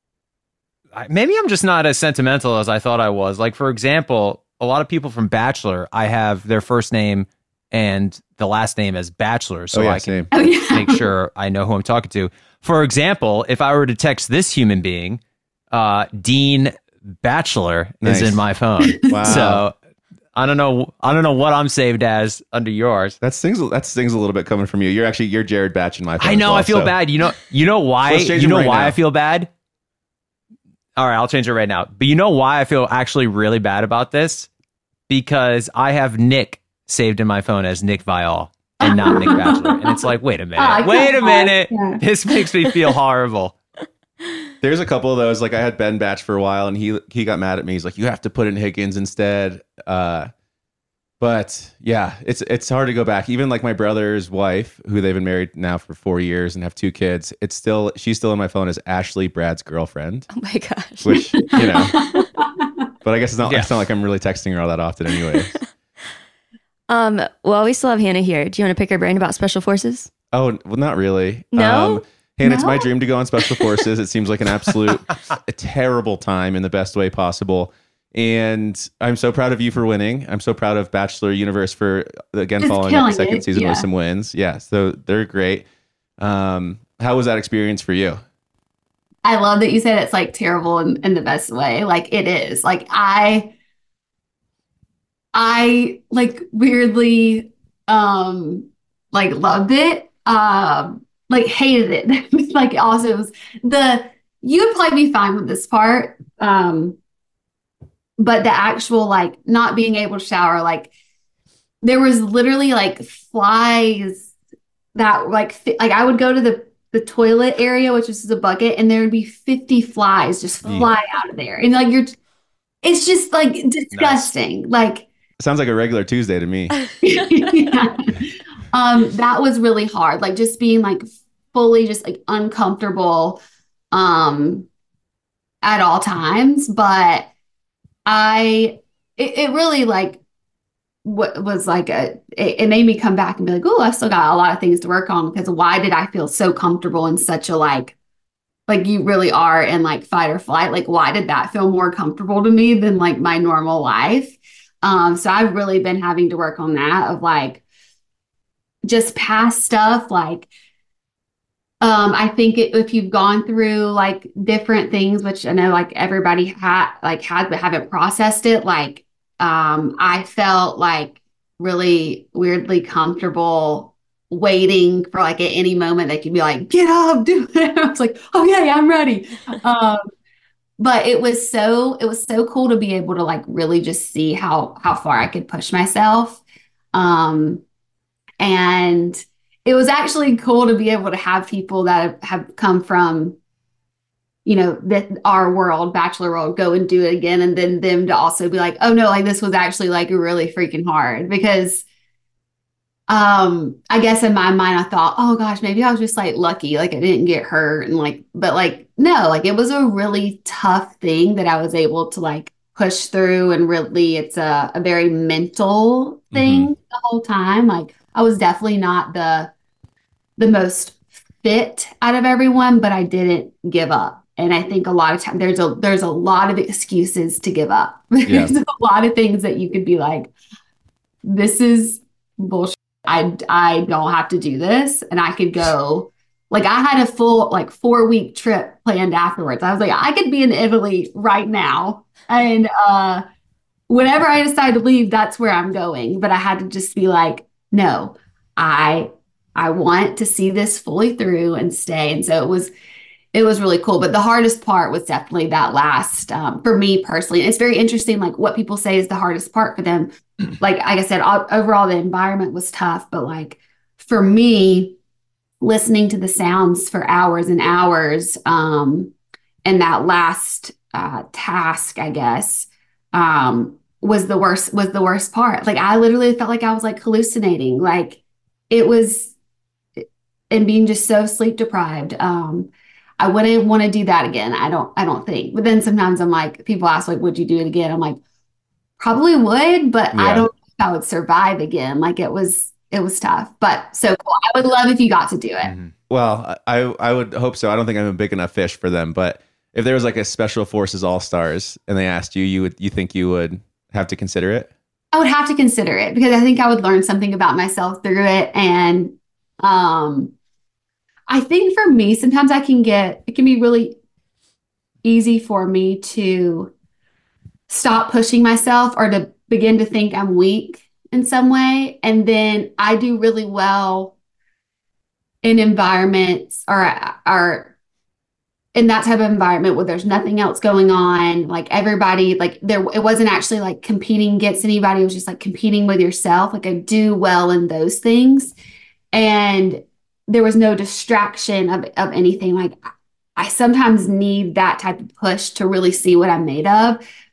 D: Maybe I'm just not as sentimental as I thought I was. Like, for example, a lot of people from Bachelor, I have their first name and the last name as Bachelor, so
A: Oh, yeah,
D: I can
A: same.
G: Oh, yeah.
D: make sure I know who I'm talking to. For example, if I were to text this human being, uh, Dean Bachelor
A: Nice.
D: is in my phone.
A: Wow.
D: So I don't know. I don't know what I'm saved as under yours.
A: That stings. That stings a little bit coming from you. You're actually you're Jared Batch in my phone.
D: I
A: as
D: know.
A: well,
D: I feel
A: so-
D: bad. You know. You know why?
A: Let's change
D: You
A: them
D: know
A: right
D: why
A: now.
D: I feel bad. All right, I'll change it right now. But you know why I feel actually really bad about this? Because I have Nick saved in my phone as Nick Viall and not Nick Bachelor, and it's like, wait a minute,
G: Oh,
D: wait a
G: come on.
D: minute.
G: Yeah.
D: This makes me feel horrible.
A: There's a couple of those. Like I had Ben Batch for a while, and he he got mad at me. He's like, "You have to put in Higgins instead." Uh, But yeah, it's it's hard to go back. Even like my brother's wife, who they've been married now for four years and have two kids, it's still she's still on my phone as Ashley, Brad's girlfriend.
B: Oh my gosh.
A: Which, you know. But I guess it's not
D: Yeah.
A: it's not like I'm really texting her all that often anyway.
B: Um, well, we still have Hannah here. Do you want to pick her brain about special forces?
A: Oh, well, not really.
B: No?
A: Um, Hannah, it's
G: No?
A: my dream to go on Special Forces. It seems like an absolute a terrible time in the best way possible. And I'm so proud of you for winning. I'm so proud of Bachelor Universe for, again,
G: Just
A: following up
G: killing
A: the second
G: it,
A: season with
G: yeah.
A: some wins. Yeah, so they're great. Um, how was that experience for you?
G: I love that you said it's like terrible in, in the best way. Like it is. Like I I like weirdly um like loved it. Um like hated it. Like also it was the you would probably be fine with this part. Um but the actual like not being able to shower, like there was literally like flies that like fi- like I would go to the the toilet area, which is a bucket, and there would be fifty flies just
A: Mm.
G: fly out of there. And like you're it's just like disgusting. Like
A: Sounds like a regular Tuesday to me.
G: yeah. Um, that was really hard. Like just being like fully just like uncomfortable um at all times. But I it, it really like what was like a it, it made me come back and be like, oh, I still got a lot of things to work on because why did I feel so comfortable in such a like like you really are in like fight or flight? Like why did that feel more comfortable to me than like my normal life? Um, so I've really been having to work on that of like just past stuff. Like, um, I think it, if you've gone through like different things, which I know like everybody had like had but haven't processed it, like um, I felt like really weirdly comfortable waiting for like at any moment they could be like, get up, do it. I was like, okay, I'm ready. Um, but it was so it was so cool to be able to like really just see how how far I could push myself. Um, and it was actually cool to be able to have people that have, have come from, you know, that our world, Bachelor world, go and do it again. And then them to also be like, oh no, like this was actually like really freaking hard because um, I guess in my mind, I thought, oh gosh, maybe I was just like lucky, like I didn't get hurt. And like, but like, no, like it was a really tough thing that I was able to like push through. And really, it's a, a very mental thing the whole time. Like, I was definitely not the the most fit out of everyone, but I didn't give up. And I think a lot of times there's a there's a lot of excuses to give up.
A: Yeah.
G: There's a lot of things that you could be like, this is bullshit. I, I don't have to do this. And I could go, like I had a full like four week trip planned afterwards. I was like, I could be in Italy right now. And uh, whenever I decide to leave, that's where I'm going. But I had to just be like, no, I, I want to see this fully through and stay. And so it was, it was really cool. But the hardest part was definitely that last, um, for me personally. And it's very interesting, like what people say is the hardest part for them. Like, like I said, o- overall, the environment was tough. But like for me, listening to the sounds for hours and hours, um, and that last uh, task, I guess, um, was the worst, was the worst part. Like I literally felt like I was like hallucinating. Like it was, and being just so sleep deprived. Um, I wouldn't want to do that again. I don't, I don't think. But then sometimes I'm like, people ask like, would you do it again? I'm like, probably would, but I
A: Yeah.
G: don't know if I would survive again. Like it was, it was tough, but so cool. I would love if you got to do it.
A: Well, I I would hope so. I don't think I'm a big enough fish for them, but if there was like a Special Forces All Stars and they asked you, you would you think you would have to consider it?
G: I would have to consider it because I think I would learn something about myself through it. And um, I think for me, sometimes I can get, it can be really easy for me to stop pushing myself or to begin to think I'm weak in some way. And then I do really well in environments or, or in that type of environment where there's nothing else going on. Like everybody, like there, it wasn't actually like competing against anybody. It was just like competing with yourself. Like I do well in those things. And there was no distraction of, of anything. Like I sometimes need that type of push to really see what I'm made of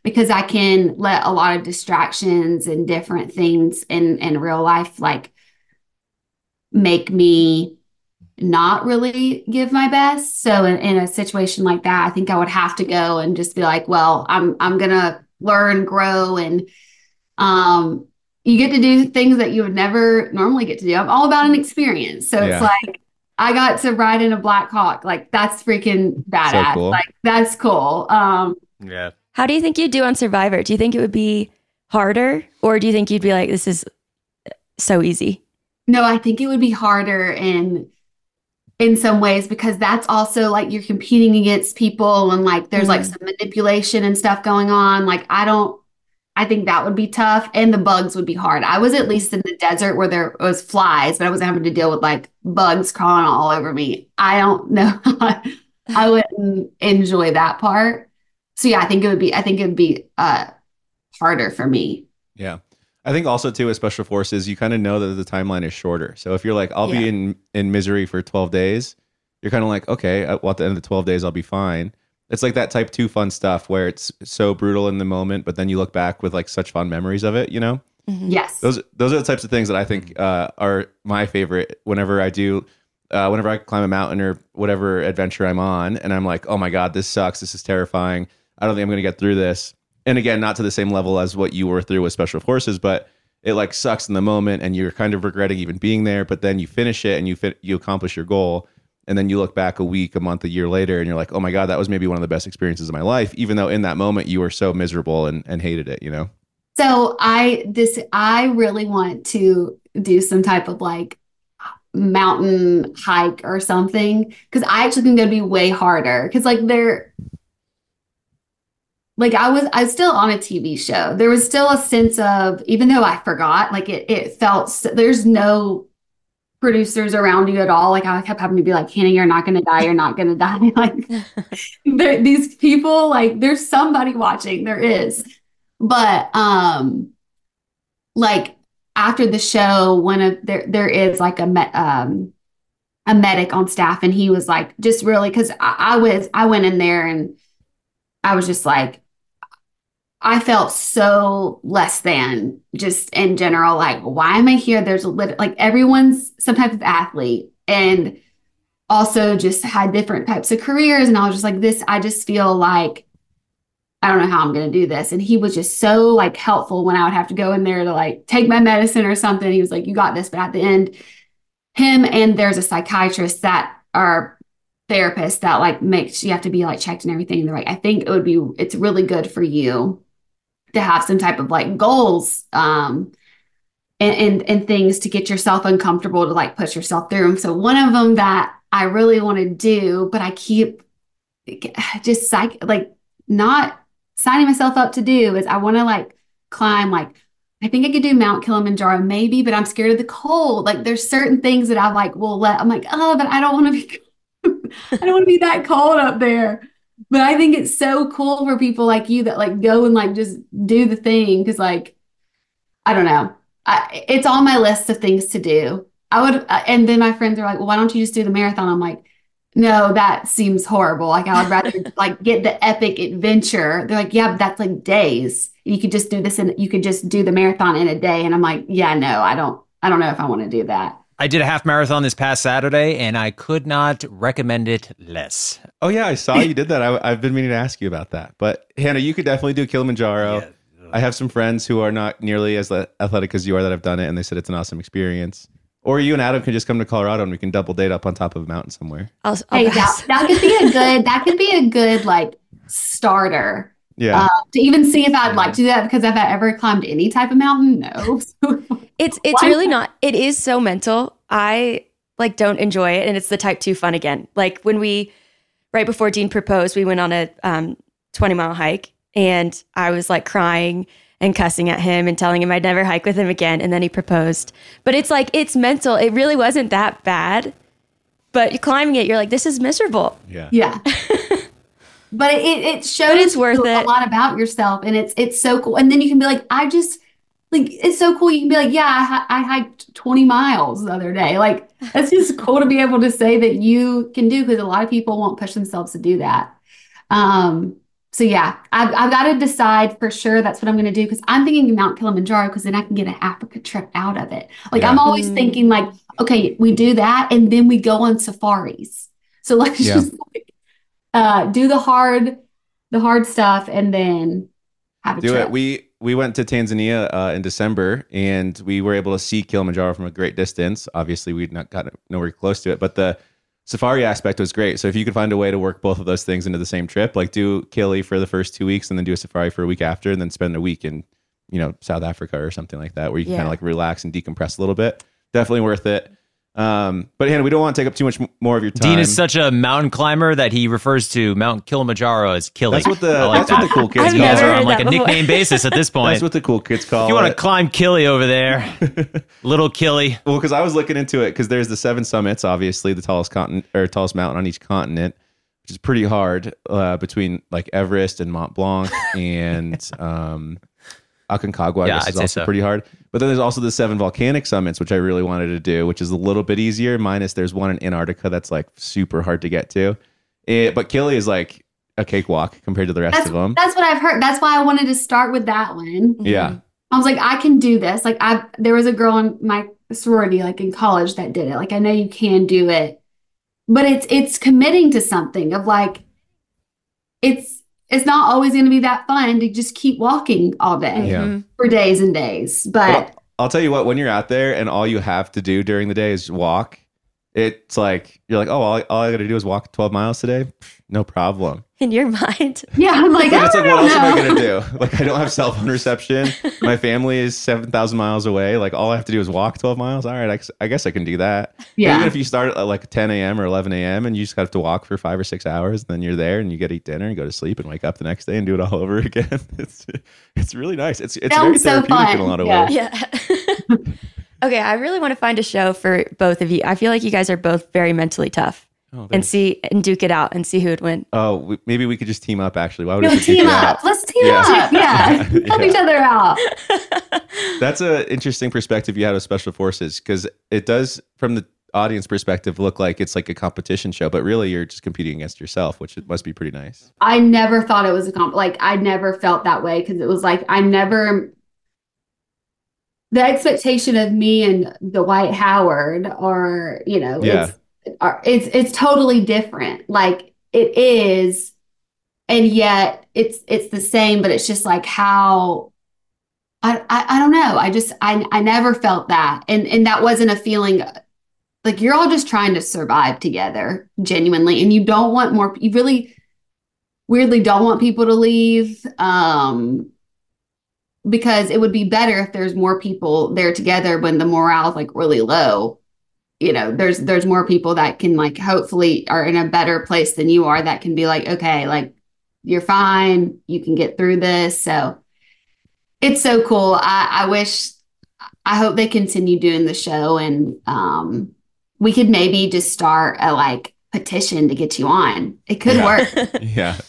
G: because I can let a lot of distractions and different things in, in real life, like make me not really give my best. So in, in a situation like that, I think I would have to go and just be like, well, I'm, I'm going to learn, grow, and, um, you get to do things that you would never normally get to do. I'm all about an experience. So
A: Yeah.
G: it's like, I got to ride in a Black Hawk. Like, that's freaking badass.
A: cool.
G: Like, that's cool. Um,
D: Yeah.
B: How do you think you'd do on Survivor? Do you think it would be harder, or do you think you'd be like, this is so easy?
G: no, I think it would be harder in, in some ways, because that's also like you're competing against people, and like, there's like
B: Mhm.
G: some manipulation and stuff going on. Like, I don't, I think that would be tough, and the bugs would be hard. I was at least in the desert where there was flies, but I wasn't having to deal with like bugs crawling all over me. I don't know. I wouldn't enjoy that part. So yeah, I think it would be, I think it would be uh, harder for me.
A: Yeah. I think also too with special forces, you kind of know that the timeline is shorter. So if you're like, I'll
B: Yeah.
A: be in, in misery for twelve days, you're kind of like, okay, uh, well, at the end of the twelve days, I'll be fine. It's like that type two fun stuff where it's so brutal in the moment, but then you look back with like such fond memories of it, you know?
B: Mhm.
G: Yes.
A: Those those are the types of things that I think uh, are my favorite whenever I do, uh, whenever I climb a mountain or whatever adventure I'm on, and I'm like, oh my God, this sucks. This is terrifying. I don't think I'm going to get through this. And again, not to the same level as what you were through with special forces, but it like sucks in the moment and you're kind of regretting even being there, but then you finish it and you fit, you accomplish your goal. And then you look back a week, a month, a year later, and you're like, oh my God, that was maybe one of the best experiences of my life, even though in that moment you were so miserable and, and hated it, you know?
G: So I, this, I really want to do some type of like mountain hike or something, because I actually think that'd be way harder. Because like they're, like I was, I was still on a T V show. There was still a sense of, even though I forgot, like it, it felt, s- there's no producers around you at all. Like I kept having to be like, Hannah, you're not going to die. You're not going to die. Like there- these people, like there's somebody watching. There is. But um, like after the show, one of there there is like a me- um a medic on staff, and he was like just really, because I, I was I went in there and I was just like, I felt so less than just in general. Like, why am I here? There's a lit- like everyone's some type of athlete, and also just had different types of careers, and I was just like, this. I just feel like I don't know how I'm going to do this. And he was just so like helpful when I would have to go in there to like take my medicine or something. He was like, you got this. But at the end, him and there's a psychiatrist that are therapists that like makes you have to be like checked and everything. They're like, I think it would be, it's really good for you to have some type of like goals, um, and, and, and things to get yourself uncomfortable to like push yourself through them. So one of them that I really want to do, but I keep just psych, like not signing myself up to do, is I want to like climb, like I think I could do Mount Kilimanjaro maybe, but I'm scared of the cold. Like there's certain things that I like will let, I'm like, oh, but I don't want to be, I don't want to be that cold up there. But I think it's so cool for people like you that like go and like just do the thing. Cause like, I don't know, I, it's on my list of things to do. I would, uh, and then my friends are like, well, why don't you just do the marathon? I'm like, no, that seems horrible. Like I would rather like get the epic adventure. They're like, yeah, but that's like days. You could just do this and you could just do the marathon in a day. And I'm like, yeah, no, I don't, I don't know if I want to do that.
D: I did a half marathon this past Saturday, and I could not recommend it less.
A: Oh yeah, I saw you did that. I, I've been meaning to ask you about that. But Hannah, you could definitely do Kilimanjaro.
D: Yeah.
A: I have some friends who are not nearly as le- athletic as you are that have done it, and they said it's an awesome experience. Or you and Adam can just come to Colorado and we can double date up on top of a mountain somewhere.
B: I'll, I'll
G: Hey, that,
B: pass.
G: that could be a good, that could be a good like starter.
A: Yeah.
G: Uh, to even see if I'd like to do that, because have I ever climbed any type of mountain? No.
B: It's it's
G: Why
B: really
G: not?
B: not. It is so mental. I like don't enjoy it, and it's the type two fun again. Like when we, right before Dean proposed, we went on a um, twenty mile hike, and I was like crying and cussing at him and telling him I'd never hike with him again. And then he proposed. But it's like it's mental. It really wasn't that bad. But climbing it, you're like, this is miserable.
A: Yeah.
G: Yeah. But it, it shows
B: But it's worth
G: you a
B: it.
G: lot about yourself, and it's it's so cool. And then you can be like, I just like it's so cool. You can be like, yeah, I, hi- I hiked twenty miles the other day. Like that's just cool to be able to say that you can do, because a lot of people won't push themselves to do that. Um, so yeah, I've, I've got to decide for sure that's what I'm going to do because I'm thinking Mount Kilimanjaro because then I can get an Africa trip out of it. Like
A: Yeah.
G: I'm always thinking like, okay, we do that and then we go on safaris. So let's
A: Yeah.
G: just like, uh, do the hard, the hard stuff and then have a
A: Do
G: trip.
A: it. We we went to Tanzania uh, in December, and we were able to see Kilimanjaro from a great distance. Obviously, we'd not got nowhere close to it, but the safari aspect was great. So if you could find a way to work both of those things into the same trip, like do Kili for the first two weeks, and then do a safari for a week after, and then spend a week in, you know, South Africa or something like that, where you can
B: Yeah.
A: kind of like relax and decompress a little bit. Definitely worth it. Um, but Hannah, we don't want to take up too much m- more of your time.
D: Dean is such a mountain climber that he refers to Mount Kilimanjaro as Kili.
A: That's what the
D: I like
A: that's what
D: that.
A: the cool kids
B: I've
A: call
B: never
A: it.
B: heard
D: on like
B: that
D: a
B: before.
D: nickname basis at this point.
A: That's what the cool kids call
D: If you want
A: it.
D: to climb Kili over there, little Kili.
A: Well, because I was looking into it, because there's the seven summits, obviously the tallest continent or tallest mountain on each continent, which is pretty hard uh, between like Everest and Mont Blanc and um, Aconcagua. I
D: Yeah,
A: guess
D: I'd
A: is
D: say
A: also
D: so.
A: pretty hard. But then there's also the seven volcanic summits, which I really wanted to do, which is a little bit easier. Minus there's one in Antarctica that's like super hard to get to. It, but Kili is like a cakewalk compared to the rest
G: That's,
A: of them.
G: that's what I've heard. That's why I wanted to start with that one.
A: Yeah.
G: I was like, I can do this. Like I, there was a girl in my sorority, like in college that did it. Like, I know you can do it, but it's, it's committing to something of like, it's, it's not always going to be that fun to just keep walking all day
A: Yeah.
G: for days and days. But
A: But I'll, I'll tell you what, when you're out there and all you have to do during the day is walk, it's like, you're like, oh, all, all I got to do is walk twelve miles today. No problem.
B: In your mind.
G: yeah, I'm like,
A: And it's
G: I
A: like, what
G: don't
A: else am I
G: know.
A: going to do? Like, I don't have cell phone reception. My family is seven thousand miles away. Like, all I have to do is walk twelve miles. All right, I, guess- I guess I can do that.
G: Yeah.
A: Even if you start at like ten a.m. or eleven a.m. and you just have to walk for five or six hours, and then you're there and you get to eat dinner and go to sleep and wake up the next day and do it all over again. It's it's really nice. It's it's very
G: Sounds so
A: therapeutic in a
G: fun.
A: lot of
G: Yeah.
A: ways.
B: Yeah. Okay, I really want to find a show for both of you. I feel like you guys are both very mentally tough.
A: Oh,
B: and
A: thanks.
B: see and duke it out and see who would win.
A: Oh, we, maybe we could just team up. Actually, why would
G: No,
A: we have to duke
G: team
A: it
G: up.
A: out?
G: Let's team
A: Yeah.
G: up. Yeah. Help
A: Yeah.
G: each other out.
A: That's an interesting perspective you had of Special Forces, because it does, from the audience perspective, look like it's like a competition show, but really you're just competing against yourself, which it must be pretty nice.
G: I never thought it was a comp. Like I never felt that way because it was like I never. The expectation of me and Dwight Howard, or you know,
A: Yeah.
G: it's are, it's it's totally different. Like it is, and yet it's it's the same, but it's just like how. I, I I don't know. I just I I never felt that, and and that wasn't a feeling. Like you're all just trying to survive together, genuinely, and you don't want more. You really, weirdly, don't want people to leave, um, because it would be better if there's more people there together when the morale is like really low. You know, there's there's more people that can like hopefully are in a better place than you are that can be like, okay, like you're fine, you can get through this. So it's so cool. I, I wish, I hope they continue doing the show, and um, we could maybe just start a like petition to get you on. It could
A: Yeah.
G: work.
A: Yeah.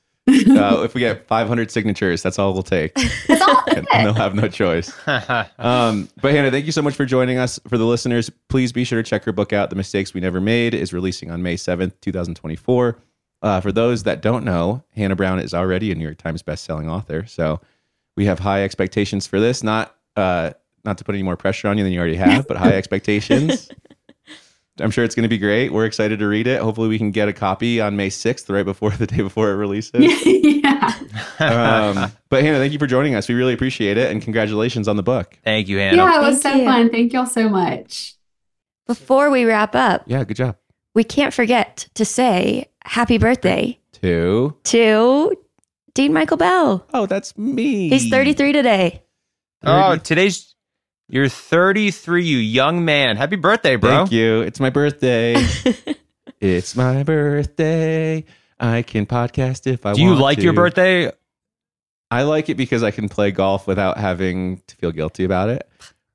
A: Uh, if we get five hundred signatures, that's all we'll take.
G: That's all.
A: And they'll have no choice. Um, but Hannah, thank you so much for joining us. For the listeners, please be sure to check her book out. The Mistakes We Never Made is releasing on May seventh, twenty twenty-four. Uh, for those that don't know, Hannah Brown is already a New York Times bestselling author. So we have high expectations for this. Not uh, not to put any more pressure on you than you already have, but high expectations. I'm sure it's going to be great. We're excited to read it. Hopefully we can get a copy on May sixth, right before the day before it releases.
G: Yeah.
A: um, but Hannah, thank you for joining us. We really appreciate it. And congratulations on the book.
D: Thank you, Hannah.
G: Yeah, it was
B: Thank
G: so
B: you.
G: fun. Thank y'all so much.
B: Before we wrap up,
A: Yeah, good job.
B: we can't forget to say happy birthday
A: Two.
B: to Dean Michael Bell.
A: Oh, that's me.
B: He's thirty-three today.
D: Oh, today's you're thirty-three, you young man. Happy birthday, bro.
A: Thank you. It's my birthday. It's my birthday. I can podcast if I want
D: Do you like
A: to.
D: your birthday?
A: I like it because I can play golf without having to feel guilty about it.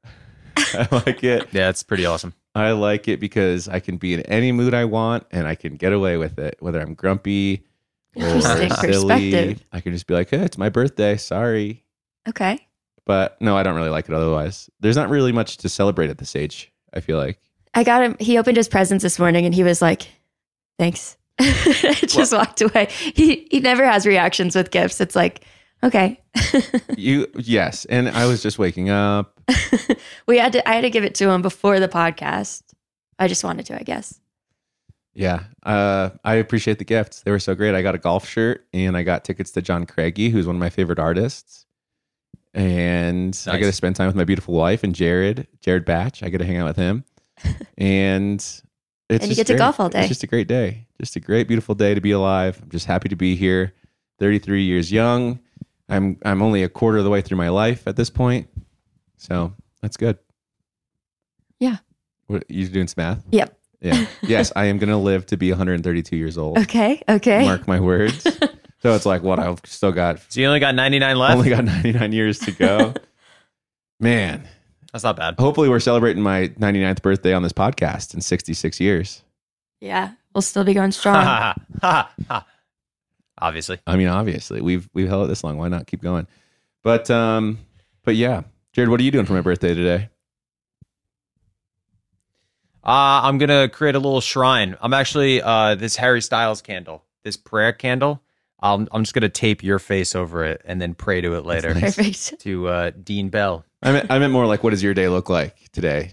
A: I like it.
D: Yeah, it's pretty awesome.
A: I like it because I can be in any mood I want and I can get away with it. Whether I'm grumpy or
B: Interesting
A: silly,
B: perspective.
A: I can just be like, hey, it's my birthday. Sorry.
B: Okay.
A: But no, I don't really like it otherwise. There's not really much to celebrate at this age, I feel like.
B: I got him. He opened his presents this morning and he was like, thanks. just walked away. He he never has reactions with gifts. It's like, okay.
A: You yes, and I was just waking up.
B: we had to. I had to give it to him before the podcast. I just wanted to, I guess.
A: Yeah, uh, I appreciate the gifts. They were so great. I got a golf shirt and I got tickets to John Craigie, who's one of my favorite artists. And nice. I get to spend time with my beautiful wife and Jared, Jared Batch. I get to hang out with him. And it's
B: and you get
A: great.
B: to golf all day.
A: It's just a great day. Just a great, beautiful day to be alive. I'm just happy to be here. thirty-three years young. I'm I'm only a quarter of the way through my life at this point. So that's good.
B: Yeah.
A: What, you doing some math?
B: Yep.
A: Yeah. Yes, I am going to live to be one hundred thirty-two years old.
B: Okay. Okay.
A: Mark my words. So it's like, what? I've still got.
D: So you only got ninety-nine left?
A: Only got ninety-nine years to go. Man.
D: That's not bad.
A: Hopefully we're celebrating my ninety-ninth birthday on this podcast in sixty-six years.
B: Yeah. We'll still be going strong.
D: Obviously.
A: I mean, obviously. We've we've held it this long. Why not keep going? But um, but yeah. Jared, what are you doing for my birthday today?
D: Uh, I'm going to create a little shrine. I'm actually, uh, this Harry Styles candle, this prayer candle, um, I'm just going to tape your face over it and then pray to it later.
A: Nice.
B: Perfect.
D: To uh, Dean Bell.
A: I meant, I meant more like, what does your day look like today?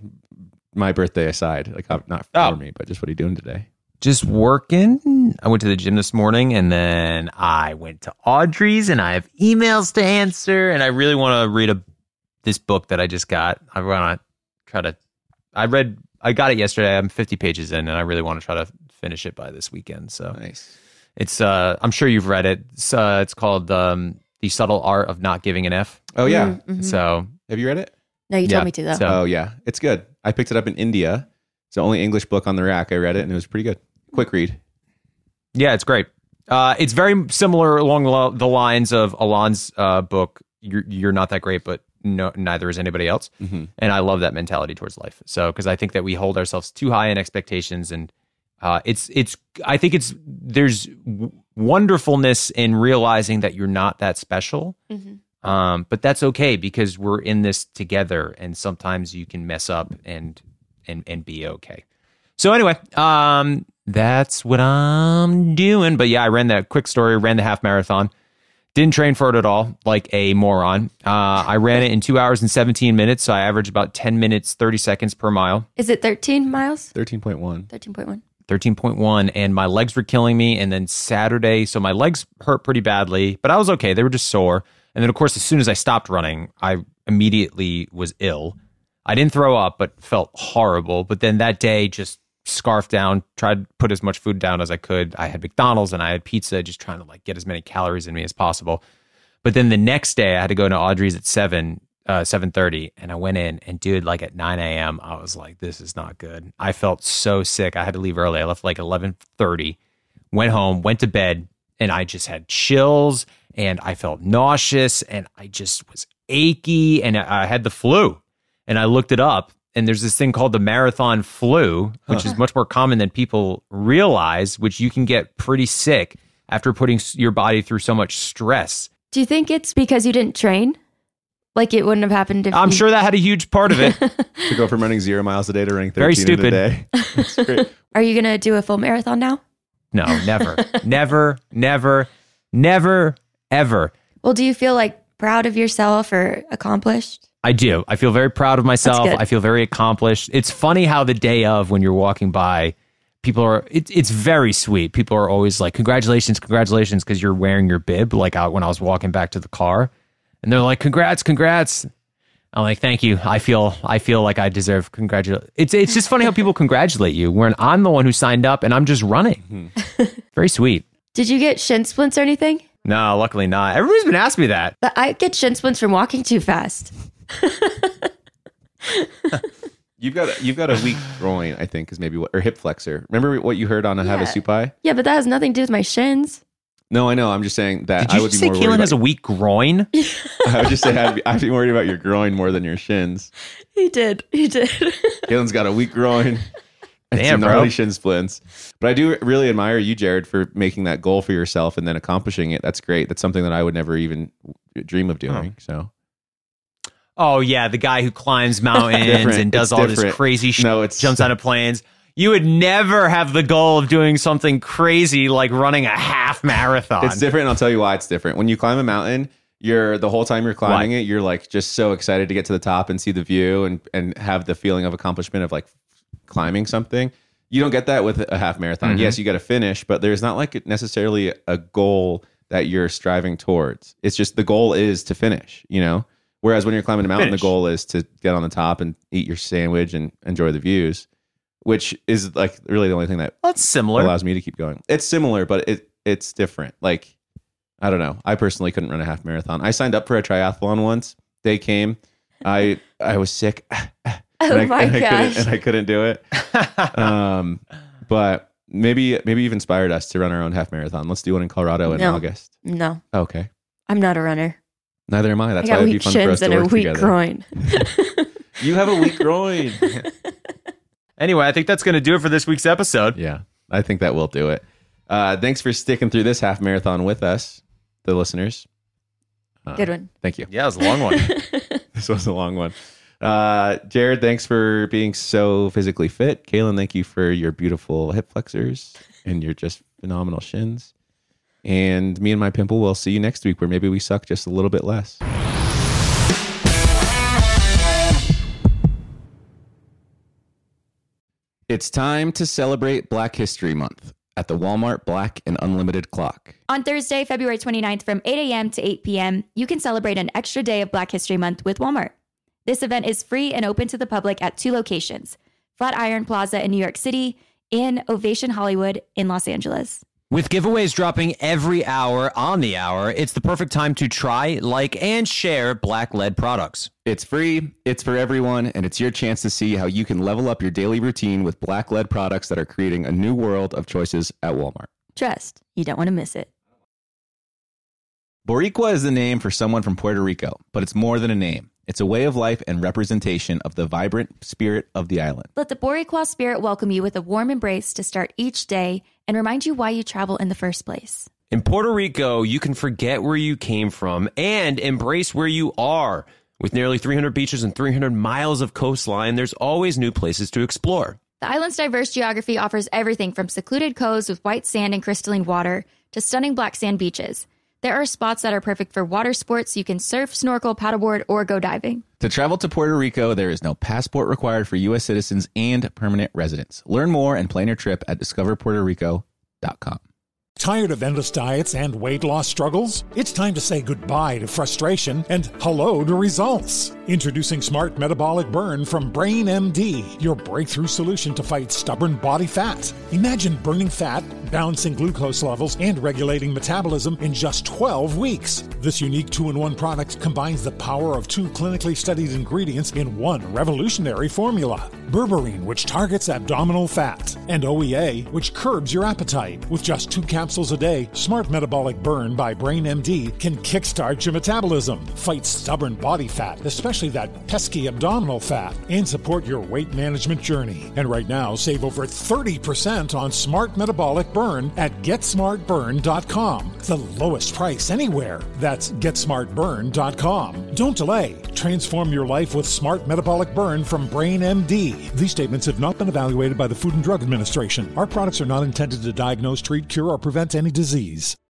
A: My birthday aside. Like, not for
D: Oh.
A: me, but just what are you doing today?
D: Just working. I went to the gym this morning and then I went to Audrey's and I have emails to answer and I really want to read a this book that I just got. I want to try to, I read, I got it yesterday. I'm fifty pages in and I really want to try to finish it by this weekend. So
A: Nice.
D: it's, uh, I'm sure you've read it. It's, uh, it's called um, The Subtle Art of Not Giving an F.
A: Oh, yeah.
B: Mm-hmm.
D: So
A: Have you read it?
B: No, you
D: Yeah,
B: told me to though.
D: so-
A: Oh, yeah. It's good. I picked it up in India. It's the only English book on the rack. I read it and it was pretty good. Quick read.
D: yeah, it's great. Uh, it's very similar along the- the lines of Alon's uh, book, You're, You're Not That Great, but no, neither is anybody else.
A: Mm-hmm.
D: And I love that mentality towards life. So, because I think that we hold ourselves too high in expectations, and uh, it's it's. I think it's there's w- wonderfulness in realizing that you're not that special,
B: Mm-hmm.
D: um, but that's okay because we're in this together, and sometimes you can mess up and and and be okay. So anyway, um, that's what I'm doing. But yeah, I ran that quick story, ran the half marathon. Didn't train for it at all, like a moron. Uh, I ran it in two hours and seventeen minutes, so I averaged about ten minutes, thirty seconds per mile.
B: Is it thirteen miles?
A: thirteen point one.
B: thirteen point one.
D: thirteen point one, and my legs were killing me. And then Saturday, so my legs hurt pretty badly, but I was okay. They were just sore. And then, of course, as soon as I stopped running, I immediately was ill. I didn't throw up, but felt horrible. But then that day, just scarfed down, tried to put as much food down as I could. I had McDonald's and I had pizza, just trying to like get as many calories in me as possible. But then the next day I had to go to Audrey's at seven, uh, seven thirty, and I went in and dude, like at nine a.m. I was like, this is not good. I felt so sick. I had to leave early. I left like eleven thirty, went home, went to bed, and I just had chills and I felt nauseous and I just was achy and I had the flu. And I looked it up. And there's this thing called the marathon flu, which
A: Huh.
D: is much more common than people realize, which you can get pretty sick after putting s- your body through so much stress.
B: Do you think it's because you didn't train? Like it wouldn't have happened if
D: I'm
B: you-
D: sure that had a huge part of it.
A: To go from running zero miles a day to running
D: Very
A: thirteen in a
D: stupid.
A: day. That's great.
B: Are you going to do a full marathon now?
D: No, never, never, never, never, ever.
B: Well, do you feel like proud of yourself or accomplished?
D: I do. I feel very proud of myself.
B: good.
D: I feel very accomplished. It's funny how the day of, when you're walking by, people are, it, it's very sweet. People are always like, congratulations, congratulations, because you're wearing your bib, like out when I was walking back to the car. And they're like, congrats, congrats. I'm like, thank you. I feel I feel like I deserve congratulations. It's, it's just funny how people congratulate you when I'm the one who signed up and I'm just running. Very sweet.
B: Did you get shin splints or anything?
D: No, luckily not. Everybody's been asking me that.
B: But I get shin splints from walking too fast.
A: You've got a, you've got a weak groin, I think, is maybe what, or hip flexor. Remember what you heard on a Have a
B: Yeah.
A: Soup Pie?
B: Yeah, but that has nothing to do with my shins.
A: No, I know. I'm just saying that
D: Did
A: I
D: you
A: would
D: just
A: be
D: say
A: more
D: Keelan
A: worried
D: has a
A: about,
D: weak groin?
A: I would just say I'd be, I'd be worried about your groin more than your shins.
B: He did. He did.
A: Kalen's got a weak groin. and
D: Damn,
A: some
D: bro.
A: gnarly shin splints. But I do really admire you, Jared, for making that goal for yourself and then accomplishing it. That's great. That's something that I would never even dream of doing. So
D: Oh yeah, the guy who climbs mountains
A: Different.
D: and does
A: It's
D: all
A: different.
D: this crazy shit,
A: No, it's-
D: jumps out of planes. you would never have the goal of doing something crazy like running a half marathon.
A: It's different, and I'll tell you why it's different. When you climb a mountain, you're the whole time you're climbing
D: Why?
A: it, you're like just so excited to get to the top and see the view and and have the feeling of accomplishment of like climbing something. You don't get that with a half marathon.
D: Mm-hmm.
A: Yes, you got to finish, but there's not like necessarily a goal that you're striving towards. It's just the goal is to finish, you know? Whereas when you're climbing a mountain,
D: Finish.
A: the goal is to get on the top and eat your sandwich and enjoy the views, which is like really the only thing that
D: That's similar.
A: allows me to keep going. It's similar, but it it's different. Like, I don't know. I personally couldn't run a half marathon. I signed up for a triathlon once. They came. I I was sick.
B: Oh
A: and I,
B: my
A: and I
B: gosh.
A: couldn't, and I couldn't do it. Um, but maybe maybe you've inspired us to run our own half marathon. Let's do one in Colorado in
B: No.
A: August.
B: No,
A: Okay.
B: I'm not a runner.
A: Neither am I. That's
B: I got
A: why it'd be
B: weak
A: fun for us
B: shins
A: to
B: and a
A: work
B: weak
A: together.
B: groin.
A: You have a weak groin.
D: Anyway, I think that's going to do it for this week's episode.
A: Yeah, I think that will do it. Uh, thanks for sticking through this half marathon with us, the listeners. Uh,
B: Good one.
A: Thank you.
D: Yeah, it was a long one.
A: This was a long one. Uh, Jared, thanks for being so physically fit. Kaylin, thank you for your beautiful hip flexors and your just phenomenal shins. And me and my pimple will see you next week where maybe we suck just a little bit less. It's time to celebrate Black History Month at the Walmart Black and Unlimited Clock.
H: On Thursday, February twenty-ninth from eight a.m. to eight p.m., you can celebrate an extra day of Black History Month with Walmart. This event is free and open to the public at two locations, Flatiron Plaza in New York City and Ovation Hollywood in Los Angeles.
D: With giveaways dropping every hour on the hour, it's the perfect time to try, like, and share Black-led products.
A: It's free, it's for everyone, and it's your chance to see how you can level up your daily routine with Black-led products that are creating a new world of choices at Walmart.
B: Trust, you don't want to miss it.
A: Boricua is the name for someone from Puerto Rico, but it's more than a name. It's a way of life and representation of the vibrant spirit of the island.
H: Let the Boricua spirit welcome you with a warm embrace to start each day and remind you why you travel in the first place.
J: In Puerto Rico, you can forget where you came from and embrace where you are. With nearly three hundred beaches and three hundred miles of coastline, there's always new places to explore.
H: The island's diverse geography offers everything from secluded coves with white sand and crystalline water to stunning black sand beaches. There are spots that are perfect for water sports. You can surf, snorkel, paddleboard, or go diving.
A: To travel to Puerto Rico, there is no passport required for U S citizens and permanent residents. Learn more and plan your trip at discover puerto rico dot com.
K: Tired of endless diets and weight loss struggles? It's time to say goodbye to frustration and hello to results. Introducing Smart Metabolic Burn from Brain M D, your breakthrough solution to fight stubborn body fat. Imagine burning fat, balancing glucose levels, and regulating metabolism in just twelve weeks. This unique two-in-one product combines the power of two clinically studied ingredients in one revolutionary formula. Berberine, which targets abdominal fat, and O E A, which curbs your appetite. With just two capsules a day, Smart Metabolic Burn by Brain M D can kickstart your metabolism, fight stubborn body fat, especially that pesky abdominal fat, and support your weight management journey. And right now, save over thirty percent on Smart Metabolic Burn at get smart burn dot com. The lowest price anywhere. That's get smart burn dot com. Don't delay. Transform your life with Smart Metabolic Burn from Brain M D. These statements have not been evaluated by the Food and Drug Administration. Our products are not intended to diagnose, treat, cure, or prevent any disease.